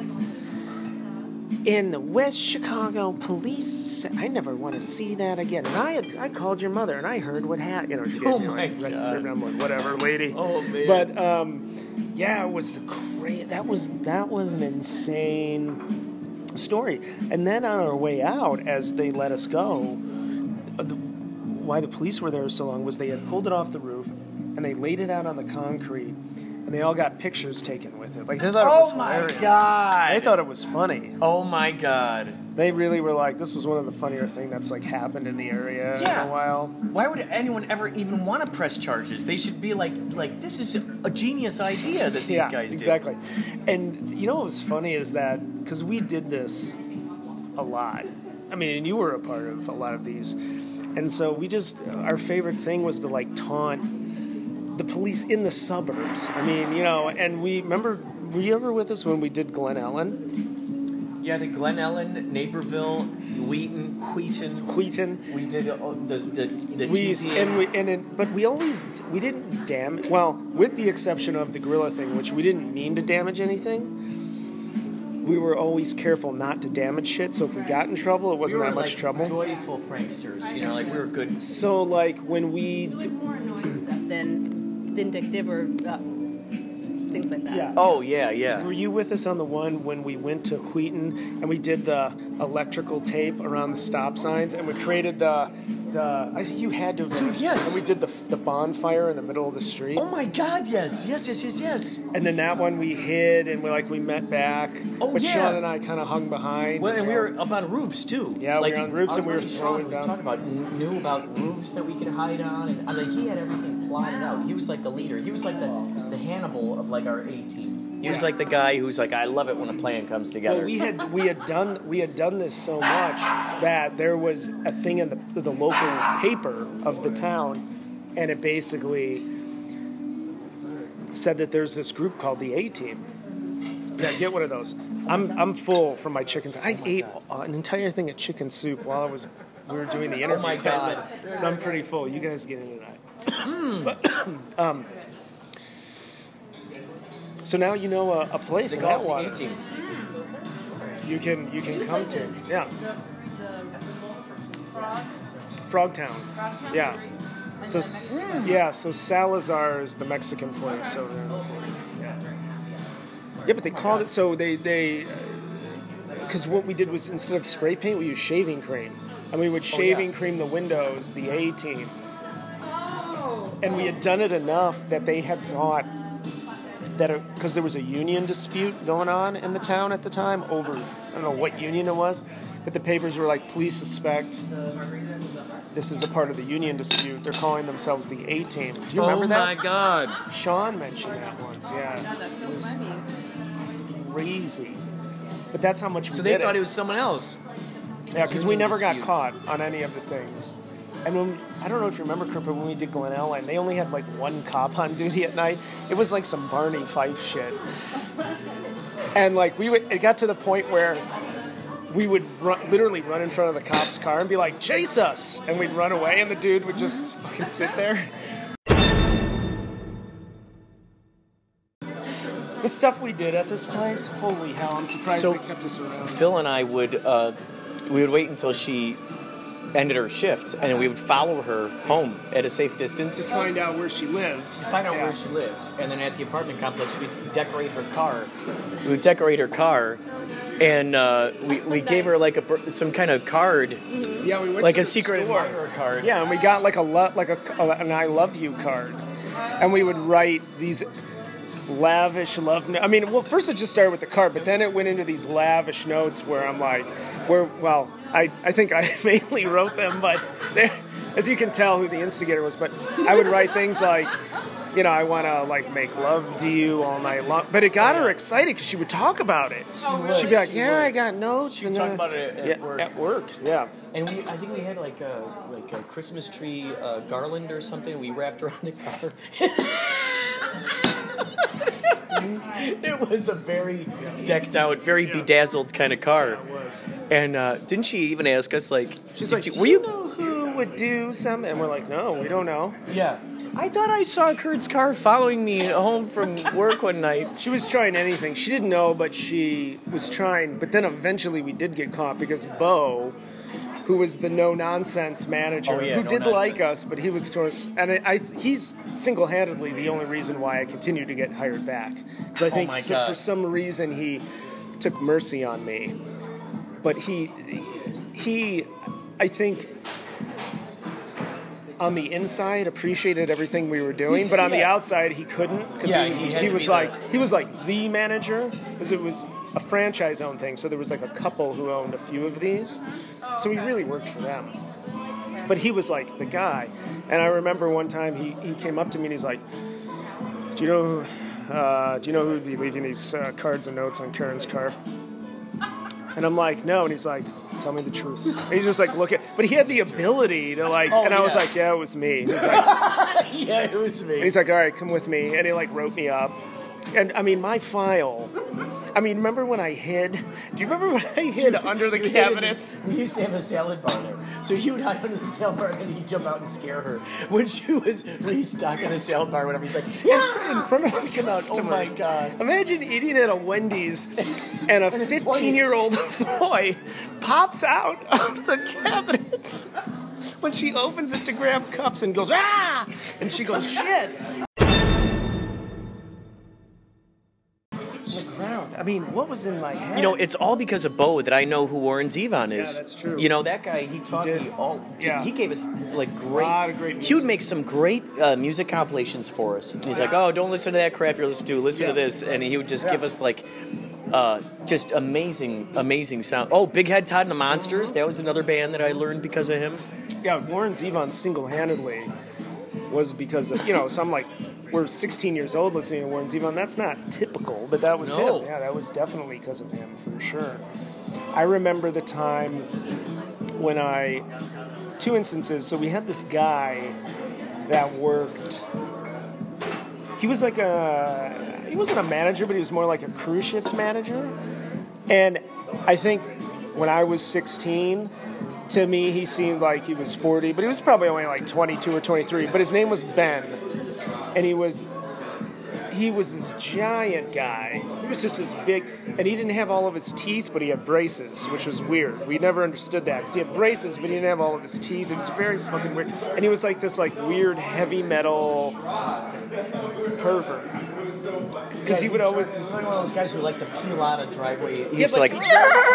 in the West Chicago police. Se- I never want to see that again." And I had, I called your mother, and I heard what happened. You know, she Oh gave me, my like, God. I'm like, whatever, lady. Oh, man. But um, yeah, it was great. That was that was an insane story. And then on our way out, as they let us go, uh, the, why the police were there so long was they had pulled it off the roof, and they laid it out on the concrete, and they all got pictures taken with it. Like, they thought it was Oh my hilarious. God. They thought it was funny. Oh my God. They really were like, this was one of the funnier things that's like happened in the area Yeah. in a while. Why would anyone ever even want to press charges? They should be like, like this is a genius idea that these yeah, guys did. exactly. And you know what was funny is that because we did this a lot. I mean, and you were a part of a lot of these, and so we just our favorite thing was to like taunt the police in the suburbs. I mean, you know, and we remember. Were you ever with us when we did Glen Ellen? Yeah, the Glen Ellen, Naperville, Wheaton, Wheaton. Wheaton. We did uh, the the the We T used, V. and we and it, but we always we didn't damage. Well, with the exception of the gorilla thing, which we didn't mean to damage anything. We were always careful not to damage shit. So if we got in trouble, it we wasn't were that much like trouble. joyful pranksters, you know, like we were good. So like when we, It was more annoying stuff than vindictive or uh, things like that. yeah. Oh yeah, yeah. Were you with us on the one when we went to Wheaton and we did the electrical tape around the stop signs and we created the the? I think you had to have been. Dude, yes. And we did the the bonfire in the middle of the street. Oh my God, yes, yes, yes, yes, yes. And then that one we hid and we like we met back. Oh, but yeah. Sean and I kind of hung behind. Well, and we uh, were up on roofs too. Yeah, we like, were on roofs our and we were buddy Sean throwing was down. talking about kn- knew about roofs that we could hide on, and I mean, he had everything plotted out. He was like the leader. He was like the the Hannibal of like our A team. He was like the guy who's like, I love it when a plan comes together. Well, we had we had done we had done this so much that there was a thing in the the local paper of the town, and it basically said that there's this group called the A Team. Yeah, get one of those. I'm I'm full from my chickens. I ate an entire thing of chicken soup while I was we were doing the interview. my God. So I'm pretty full. You guys get into that. um, so now you know a, a place The in Gulf Atwater. A team. You can you can come to. places. Yeah. Frogtown. Yeah. So s- yeah, so Salazar is the Mexican place over there. Yeah. Yeah, but they called it so they they because what we did was instead of spray paint, we used shaving cream, and we would shaving cream the windows, the A team, Oh. and we had done it enough that they had thought that because there was a union dispute going on in the town at the time over I don't know what union it was, but the papers were like, police suspect this is a part of the union dispute. They're calling themselves the A Team. Do you remember oh that? my God. Sean mentioned that once. Yeah, God, that's so it was funny. crazy. But that's how much we So they did thought it. it was someone else. Yeah, because we union never got dispute. caught on any of the things. And when I don't know if you remember, Kurt, but when we did Glen Ellen, they only had like one cop on duty at night. It was like some Barney Fife shit. And like we would, it got to the point where we would run, literally run in front of the cop's car and be like, "Chase us!" And we'd run away, and the dude would just fucking sit there. The stuff we did at this place, holy hell! I'm surprised So, they kept us around. Phil and I would uh, we would wait until she ended her shift, and then we would follow her home at a safe distance. To find out where she lived. Find out Yeah. where she lived, and then at the apartment complex, we'd decorate her car. We would decorate her car, and uh, we we gave her like a bir- some kind of card, Yeah, we went like to a the secret store. admirer card. Yeah, and we got like a lo- like a an I love you card, and we would write these lavish love. No- I mean, well, first it just started with the card, but then it went into these lavish notes where I'm like, where well, I I think I mainly wrote them, but they're, as you can tell who the instigator was. But I would write things like, you know, I want to like make love to you all night long. But it got her excited because she would talk about it. She'd be like, She yeah, would. I got notes. She and talked uh, about it at yeah, work. At work, yeah. And we, I think we had like a like a Christmas tree uh, garland or something. We wrapped around the car. It was a very Decked out, very bedazzled kind of car. And uh, didn't she even ask us like, She's did like, you- do were you you? know who would do something? And we're like, no, we don't know. yeah. I thought I saw Kurt's car following me home from work one night. She was trying anything. She didn't know, but she was trying. But then eventually we did get caught because Bo, who was the no-nonsense manager, Oh, yeah, who no did nonsense. like us, but he was towards, and I, I, he's single-handedly the only reason why I continue to get hired back. Because I think my so- God. for some reason he took mercy on me. But he, he, I think, on the inside appreciated everything we were doing, but on the Yeah. outside he couldn't because Yeah, he was, he had he to was be like the- he was like the manager because it was a franchise-owned thing. So there was like a couple who owned a few of these, so he really worked for them. But he was like the guy, and I remember one time he, he came up to me and he's like, "Do you know who, uh, do you know who would be leaving these uh, cards and notes on Karen's car?" And I'm like, "No," and he's like, "Tell me the truth." And he's just like, look at, but he had the ability to like, Oh, and I was yeah. like, "Yeah, it was me." And he's like, Yeah, it was me. and he's like, "All right, come with me," and he like wrote me up. And I mean, my file. I mean, remember when I hid? Do you remember when I hid under the You hid in cabinets? this- We used to have a salad bar there. So you would hide under the salad bar and then he'd jump out and scare her. When she was restocking the salad bar or whatever, he's like, yeah! In front of the Oh my customers. God. Imagine eating at a Wendy's and a fifteen-year-old boy pops out of the cabinets when she opens it to grab cups and goes, ah! And she goes, shit! The ground. I mean, what was in my head? You know, it's all because of Bo that I know who Warren Zevon is. Yeah, that's true. You know, that guy, he taught did. me all. Yeah. He gave us like great. Lot of great He would music. make some great uh, music compilations for us. And he's like, "Oh, don't listen to that crap you're listening to. Listen to Yeah. this," and he would just Yeah. give us like. Uh, just amazing, amazing sound. Oh, Big Head Todd and the Monsters. That was another band that I learned because of him. yeah, Warren Zevon single-handedly was because of, you know, so I'm like, we're sixteen years old listening to Warren Zevon. That's not typical, but that was No. him. Yeah, that was definitely because of him, for sure. I remember the time when I, two instances, so we had this guy that worked, he was like a, he wasn't a manager, but he was more like a cruise shift manager. And I think when I was sixteen, to me, he seemed like he was forty, but he was probably only like twenty-two or twenty-three. But his name was Ben, and he was he was this giant guy. He was just this big, and he didn't have all of his teeth, but he had braces, which was weird. We never understood that because he had braces, but he didn't have all of his teeth. It was very fucking weird. And he was like this like weird heavy metal pervert. Because he would always. He's like one of those guys who like to peel out a driveway. He used to like. he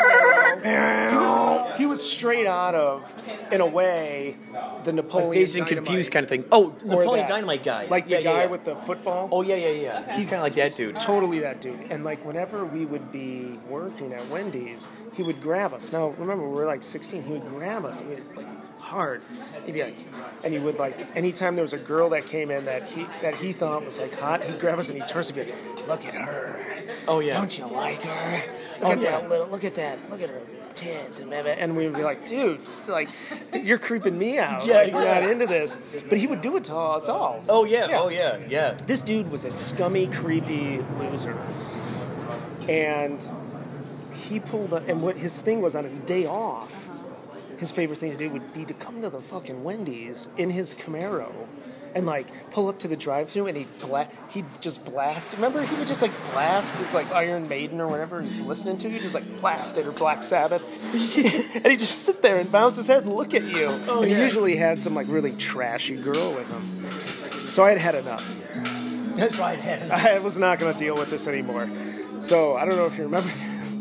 was, he was straight out of, in a way, the Napoleon Like Dazed and Dynamite. Confused kind of thing. Oh, Or Napoleon that. Dynamite guy. Like the Yeah, yeah, guy yeah. with the football. Oh, yeah, yeah, yeah. he's kind of like that dude. Totally that dude. And like whenever we would be working at Wendy's, he would grab us. Now remember, we were like sixteen. He would grab us. I mean, like hard. He'd be like, and he would like, anytime there was a girl that came in that he that he thought was like hot, he'd grab us and he'd turn us and be like, "Look at her. Oh, yeah. Don't you like her? Look Oh, at yeah. that little. Look at that. Look at her tits and blah, blah." And we would be like, "Dude, it's like you're creeping me out. Yeah, like, we're yeah. not into this." But he would do it to us all. Oh, yeah. Yeah. Oh, yeah. Yeah. This dude was a scummy, creepy loser. And he pulled up, and what his thing was on his day off, his favorite thing to do would be to come to the fucking Wendy's in his Camaro and like pull up to the drive-thru and he'd bla- he'd just blast. Remember, he would just like blast his like Iron Maiden or whatever he's listening to. He'd just like blast it or Black Sabbath, and he'd just sit there and bounce his head and look at you. Oh, and he yeah. usually had some like really trashy girl with him. So I had had enough. That's right, man. I was not going to deal with this anymore. So I don't know if you remember this,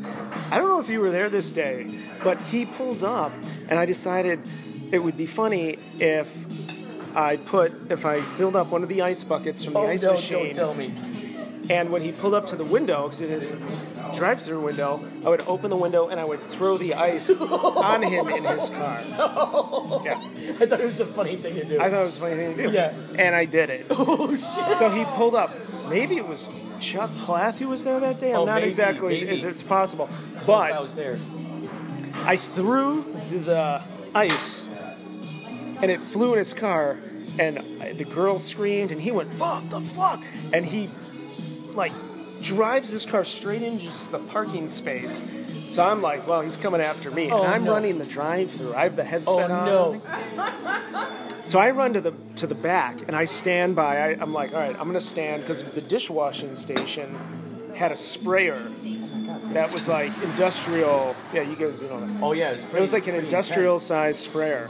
I don't know if you were there this day, but he pulls up, and I decided it would be funny if I put if I filled up one of the ice buckets from the Oh, ice no, machine. don't tell me. And when he pulled up to the window, because it is drive-through window, I would open the window and I would throw the ice on him in his car. Yeah. I thought it was a funny thing to do. I thought it was a funny thing to do. Yeah. And I did it. Oh, shit. So he pulled up. Maybe it was Chuck Plath who was there that day. I'm Oh, not maybe, exactly. maybe. It's, it's possible. I But was there. I threw the ice, and it flew in his car, and the girl screamed, and he went, "What the fuck?" And he, like, drives his car straight into just the parking space. So I'm like, well, he's coming after me. Oh, and I'm no. running the drive-through. I have the Oh, headset on. no. So I run to the to the back, and I stand by. I, I'm like, all right, I'm going to stand, because the dishwashing station had a sprayer that was like industrial. Yeah, you guys, you know that. Oh, yeah. It was, pretty, It was like an pretty industrial-sized sprayer.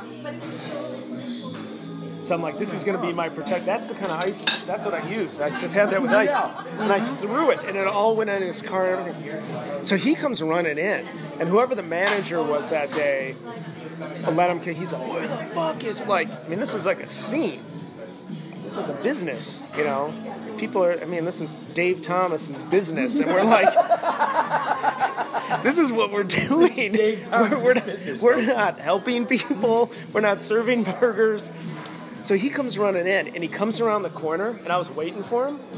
So I'm like, this is going to be my protect. That's the kind of ice. That's what I use. I've had that with ice, and I threw it, and it all went in his car and everything. So he comes running in, and whoever the manager was that day, I let him. He's like, where the fuck is it? Like, I mean, this was like a scene. This is a business, you know. People are. I mean, this is Dave Thomas's business, and we're like, this is what we're doing. Dave Thomas's we're, we're not, business, we're folks. not helping people. We're not serving burgers. So he comes running in, and he comes around the corner, and I was waiting for him.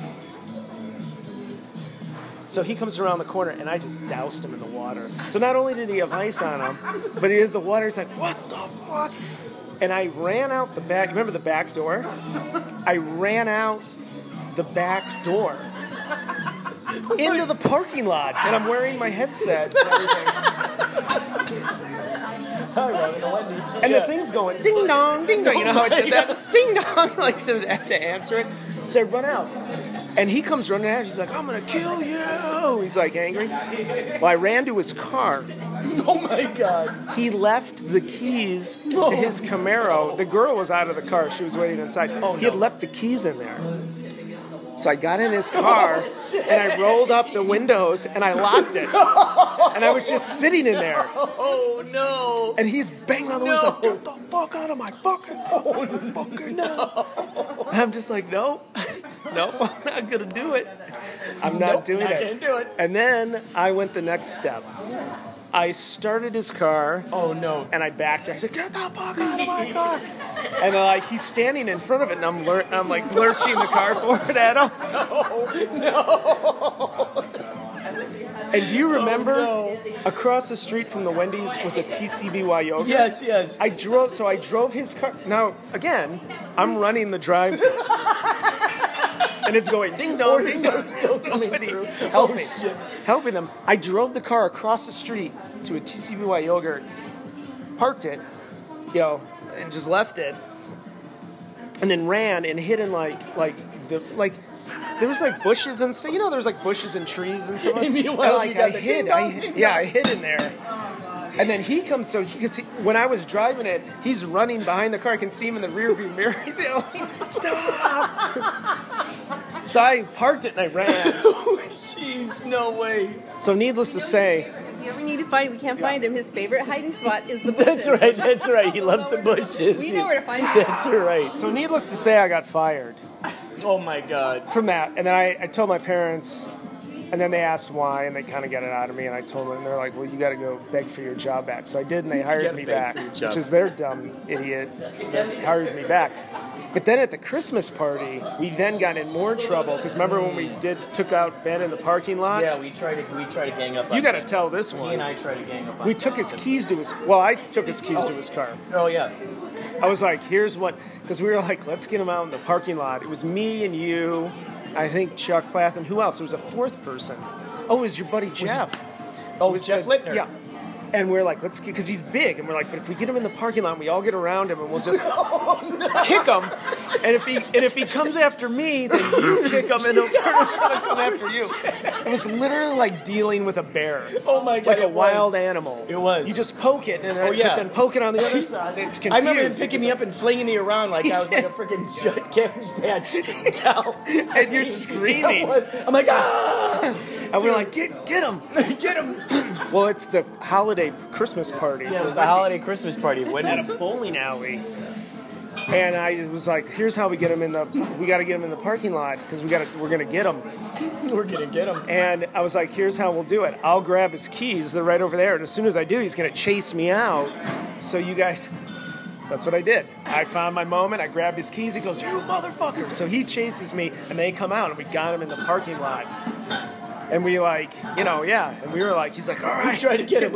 So he comes around the corner, and I just doused him in the water. So not only did he have ice on him, but he had the water. He's like, what the fuck? And I ran out the back. Remember the back door? I ran out the back door into the parking lot, and I'm wearing my headset and everything. Hi, Robin, the Wendy's. And Yeah. the thing's going ding dong, ding dong. You know how it did that? Ding dong, like to have to answer it. So I run out. And he comes running out. He's like, I'm going to kill you. He's like angry. Well, I ran to his car. Oh, my God. He left the keys to his Camaro. The girl was out of the car. She was waiting inside. Oh, he had no. left the keys in there. So I got in his car, and I rolled up the windows, and I locked it. And I was just sitting in there. Oh, no. And he's banging on the windows like, get the fuck out of my fucking, oh, fucking no. And I'm just like, nope. Nope, I'm not going to do it. I'm not Nope, doing not it. gonna do it. And then I went the next step. I started his car, Oh, no. and I backed. I said, get the fuck out of my car. And uh, like he's standing in front of it, and I'm, lur- I'm like lurching the car forward at him. No. And do you remember Oh, across the street from the Wendy's was a T C B Y yogurt? Yes, yes. I drove, so I drove his car. Now, again, I'm running the drive-thru. And it's going ding dong, ding dong. Still coming Nobody through. helping, Oh, shit. helping him. I drove the car across the street to a T C B Y yogurt, parked it, you know, and just left it, and then ran and hid in like like the like there was like bushes and stuff. You know, there's like bushes and trees and stuff. And meanwhile, like you got I the hid, ding I dong, hid, ding yeah, dong. I hid in there. And then he comes, so he, cause he, when I was driving it, he's running behind the car. I can see him in the rear view mirror. He's yelling, stop! So I parked it and I ran. Oh, jeez, no way. So needless to say, If you ever need to find, we can't find him. His favorite hiding spot is the bushes. That's right, that's right. He loves the bushes. We know where to find him. That's right. so needless to say, I got fired Oh, my God. from that. And then I, I told my parents, and then they asked why, and they kind of got it out of me. And I told them, and they're like, well, you got to go beg for your job back. So I did, and they hired gotta me beg back, for your job. which is their dumb idiot that hired me back. But then at the Christmas party, we then got in more trouble because remember when we did took out Ben in the parking lot? Yeah, we tried to we tried to gang up on You got to him. tell this He one. and I tried to gang up on We him. took his keys to his. Well, I took his keys to his car. Oh, yeah. I was like, here's what, because we were like, let's get him out in the parking lot. It was me and you, I think Chuck Plath, and who else? There was a fourth person. Oh, it was your buddy Jeff. Oh, it was Jeff Littner. Yeah. And we're like, let's get, because he's big, and we're like, but if we get him in the parking lot, and we all get around him, and we'll just kick him. And if he and if he comes after me, then you kick him, and he'll turn around and come after you. It was literally like dealing with a bear. Oh, my God. Like a it wild was. animal. It was. You just poke it, and then, Oh, yeah. but then poke it on the other side. It's confused. I remember him picking me up and flinging me around like I was like a freaking Cabbage Patch doll. And you're screaming. That was- I'm like, ah! And we're like, get get him, get him. Well, it's the holiday Christmas party. Yeah, it for was the Wendy's holiday Christmas party. When at a bowling alley. And I was like, here's how we get him in the, we got to get him in the parking lot because we got to, we're going to get him. we're gonna get him. And I was like, here's how we'll do it. I'll grab his keys. They're right over there. And as soon as I do, he's going to chase me out. So you guys, so that's what I did. I found my moment. I grabbed his keys. He goes, you motherfucker. So he chases me and they come out and we got him in the parking lot. And we like, you know, yeah. And we were like, he's like, all right. We tried to get him.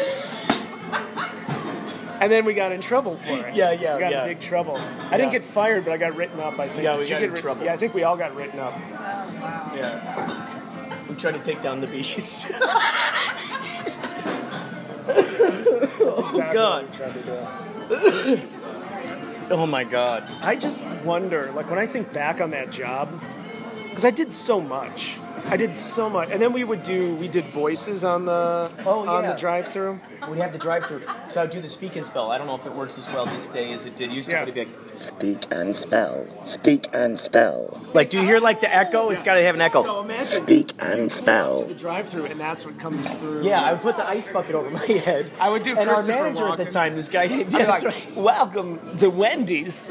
And then we got in trouble for it. Yeah, yeah, We got yeah. in big trouble. I Yeah. didn't get fired, but I got written up, I think. Yeah, we Did you got get in writ- trouble. Yeah, I think we all got written up. Yeah. We tried to take down the beast. Oh, God. Oh my God. I just wonder, like when I think back on that job, because I did so much. I did so much, and then we would do. We did voices on the Oh, on yeah. the drive-through. We'd have the drive-through. So I would do the speak and spell. I don't know if it works as well this day as it did used to. Yeah. But it'd be like, Speak and spell. Speak and spell. like, do you hear like the echo? It's got to have an echo. So imagine Speak and spell. the drive-through, and that's what comes through. Yeah, I would put the ice bucket over my head. I would do And our Christopher manager at the Walken. time, this guy, yeah, I'd be that's like, right. welcome to Wendy's.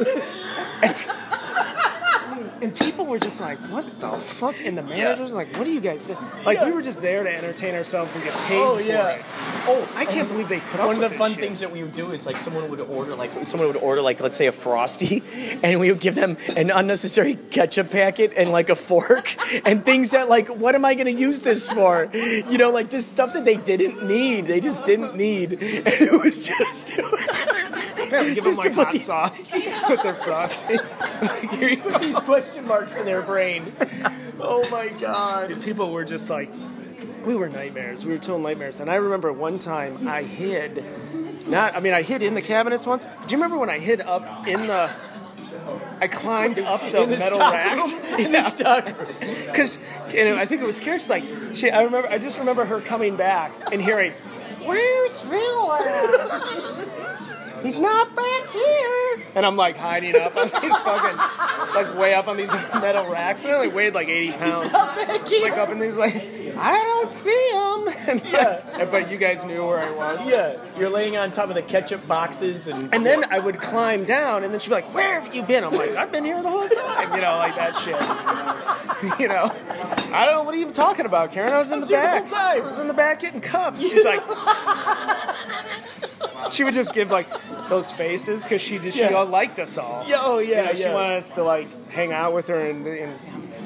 And people were just like, what the fuck? And the managers was like, what are you guys doing? Like, Yeah. we were just there to entertain ourselves and get paid Oh, for yeah. it. Oh, I can't believe they put up One of with the this fun shit. things that we would do is like someone would order like someone would order like let's say a Frosty, and we would give them an unnecessary ketchup packet and like a fork and things that like what am I going to use this for? You know, like just stuff that they didn't need. They just didn't need. And it was just Yeah, we give just them to like put hot these- sauce with their frosting. Like, here you go. these question marks in their brain. Oh my God. People were just like, we were nightmares. We were total nightmares. And I remember one time I hid, not, I mean, I hid in the cabinets once. Do you remember when I hid up in the, I climbed up the, In the metal stock racks? room. In the stock room. Because, and I think it was Karen. She's like, she, I remember, I just remember her coming back and hearing, "Where's Phil at? He's not back here." And I'm like hiding up on these fucking, like way up on these metal racks. They only weighed like eighty pounds. Like up in these, like, I don't see him. And Yeah. but you guys knew where I was. Yeah, you're laying on top of the ketchup boxes and And then I would climb down, and then she'd be like, "Where have you been?" I'm like, "I've been here the whole time," you know, like that shit. You know, I don't know. What are you talking about, Karen? I was in I was the here the back. whole time. I was in the back getting cups. She's like, she would just give like those faces because she did, she Yeah. all liked us all. Yeah, oh, yeah, You know, she yeah. wanted us to like hang out with her and, and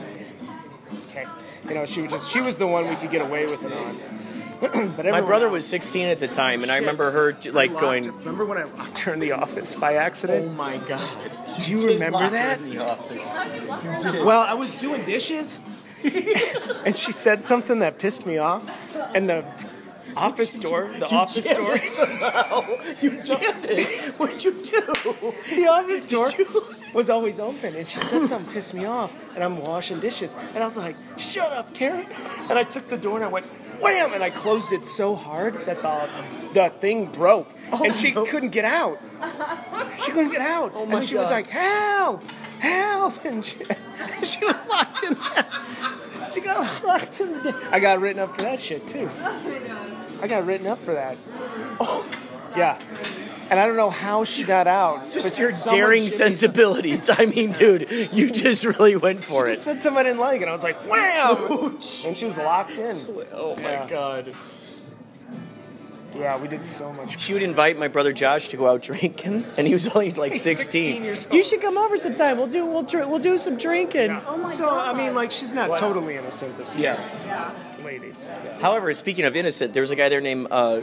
okay, you know, she would just she was the one we could get away with it on. But my everyone brother else- was sixteen at the time, and I Shit. remember her like locked- going, Remember when I locked her in the office by "Oh accident? my God!" Do you did remember lock her that? in the office? You did. Well, I was doing dishes, and she said something that pissed me off, and the office door, the You office jammed door, it somehow. You jammed it. What'd you do? the office door Did you- was always open, and she said something pissed me off, and I'm washing dishes, and I was like, "Shut up, Karen!" And I took the door and I went, wham, and I closed it so hard that the the thing broke, and she no. couldn't get out. She couldn't get out, Oh my and she was God. like, "Help! Help!" And she, she was locked in there. She got locked in there. I got written up for that shit too. I got written up for that. Oh, yeah. And I don't know how she got out. Just but your someone daring shimmied- sensibilities. I mean, dude, you just really went for She it. said something I didn't like, and I was like, wham! And she was locked in. Oh my Yeah. God. Yeah, we did so much. She would invite my brother Josh to go out drinking, and he was only like He's sixteen. sixteen years old. You should come over sometime. We'll do we'll dr- we'll do some drinking. Oh my So, god. I mean, like, she's not totally innocent, this kid, Yeah. Yeah. lady. However, speaking of innocent, there was a guy there named uh,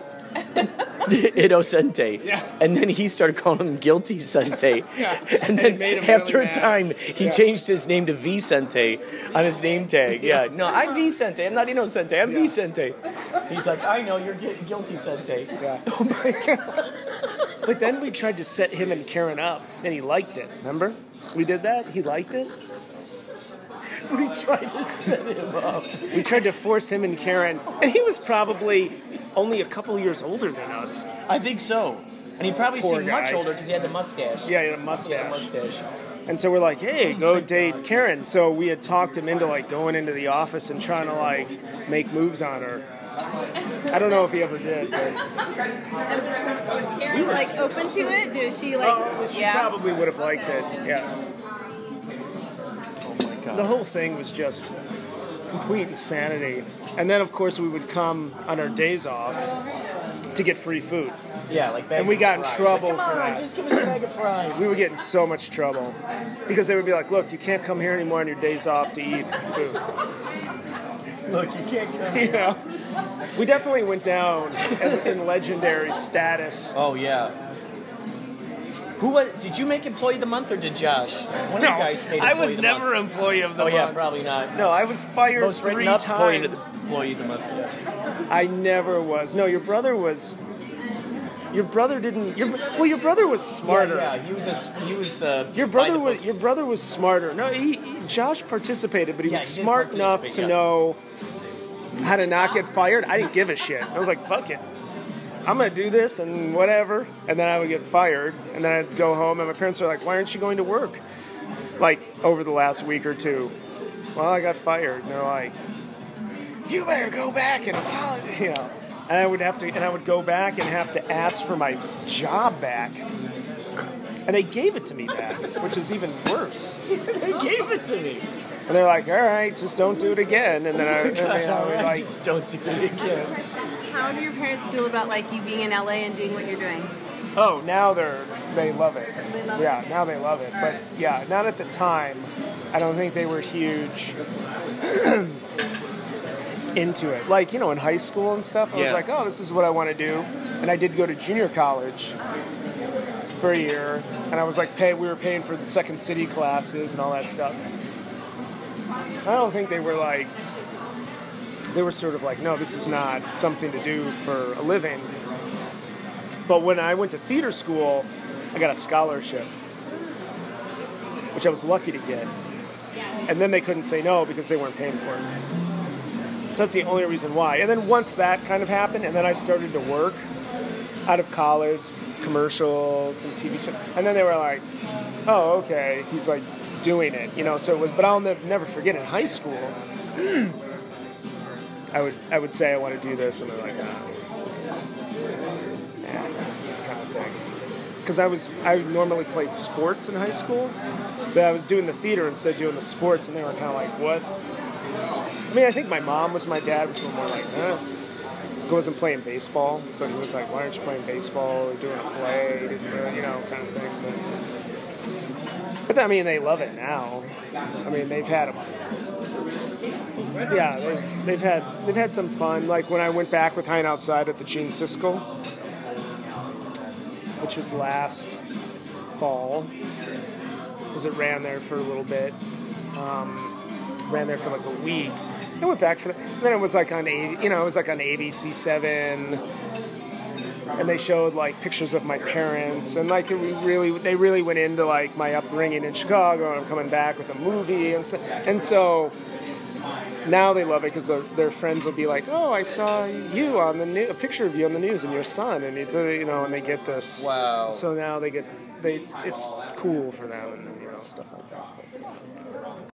Innocente. Yeah. And then he started calling him Guilty Sente. Yeah. And And then it made him after really a mad. time, he Yeah. changed his name to Vicente on his name tag. Yeah. No, I'm Vicente. I'm not Innocente. I'm Yeah. Vicente. He's like, I know, you're gu- Guilty Sente. Yeah. Oh my god. But then we tried to set him and Karen up, and he liked it. Remember? We did that. He liked it. We tried to set him up. We tried to force him and Karen, and he was probably only a couple years older than us. I think so. And he probably Poor seemed much guy. older because he had the mustache. Yeah, he had a He had a mustache. mustache. And so we're like, hey, go date Karen. So we had talked him into like going into the office and trying to like make moves on her. I don't know if he ever did, but Was Karen like open to it? Did she like? oh, she yeah. probably would have liked it. Yeah. Oh my god. The whole thing was just complete insanity. And then, of course, we would come on our days off to get free food. Yeah, like bags And we of got in fries. trouble Like, Come for on, that. just give us a bag of fries. We would get in so much trouble because they would be like, look, you can't come here anymore on your days off to eat food. Look, you can't come. You know? We definitely went down as, in legendary status. Oh yeah. Who was? Did you make employee of the month or did Josh? One No, of you guys made I employee was of the never month. employee of the Oh month. yeah, probably not. No, I was fired Most written three up employee of times. the, employee of the month. Yeah. I never was. No, your brother was. Your brother didn't. Your, well, your brother was smarter. Yeah, yeah, he was a, he was the. Your by brother the was. books. Your brother was smarter. No, he, he Josh participated, but he Yeah, was he did smart enough participate, to yeah. know how to not get fired. I didn't give a shit. I was like, fuck it. I'm gonna do this and whatever, and then I would get fired, and then I'd go home, and my parents were like, "Why aren't you going to work?" Like over the last week or two. Well, I got fired, and they're like, "You better go back and apologize," you know. And I would have to, and I would go back and have to ask for my job back, and they gave it to me back, which is even worse. They gave it to me. And they're like, "All right, just don't do it again," and then I, and then I would like. Just don't do it again. How do your parents feel about like you being in L A and doing what you're doing? Oh, now they're they love it. They love yeah, it? now they love it. But yeah, not at the time. I don't think they were huge into it. Like, you know, in high school and stuff, I was Yeah. like, oh, this is what I want to do. And I did go to junior college for a year, and I was like, pay. We were paying for the Second City classes and all that stuff. I don't think they were like. They were sort of like, no, this is not something to do for a living. But when I went to theater school, I got a scholarship, which I was lucky to get. And then they couldn't say no because they weren't paying for it. So that's the only reason why. And then once that kind of happened, and then I started to work out of college, commercials and T V shows. And then they were like, oh, okay, he's like doing it, you know. So it was, but I'll never, never forget in high school, I would I would say I want to do this, and they're like, nah. Yeah, kind of thing. Because I was I normally played sports in high school, so I was doing the theater instead of doing the sports, and they were kind of like, what? I mean, I think my mom was my dad was a little more like, huh? He wasn't playing baseball, so he was like, why aren't you playing baseball or doing a play, you know, kind of thing. But, but I mean, they love it now. I mean, they've had them. Yeah, they've, they've had they've had some fun. Like when I went back with Hein Outside at the Gene Siskel, which was last fall, because it ran there for a little bit. Um, ran there for like a week. I went back for that. And then it was like on a, you know, it was like on A B C seven, and they showed like pictures of my parents, and like it really, they really went into like my upbringing in Chicago, and I'm coming back with a movie, and so, and so. Now they love it because their, their friends will be like, "Oh, I saw you on the new, a picture of you on the news, and your son," and it's a, you know, and they get this. Wow. So now they get they, it's cool for them, and you know, stuff like that.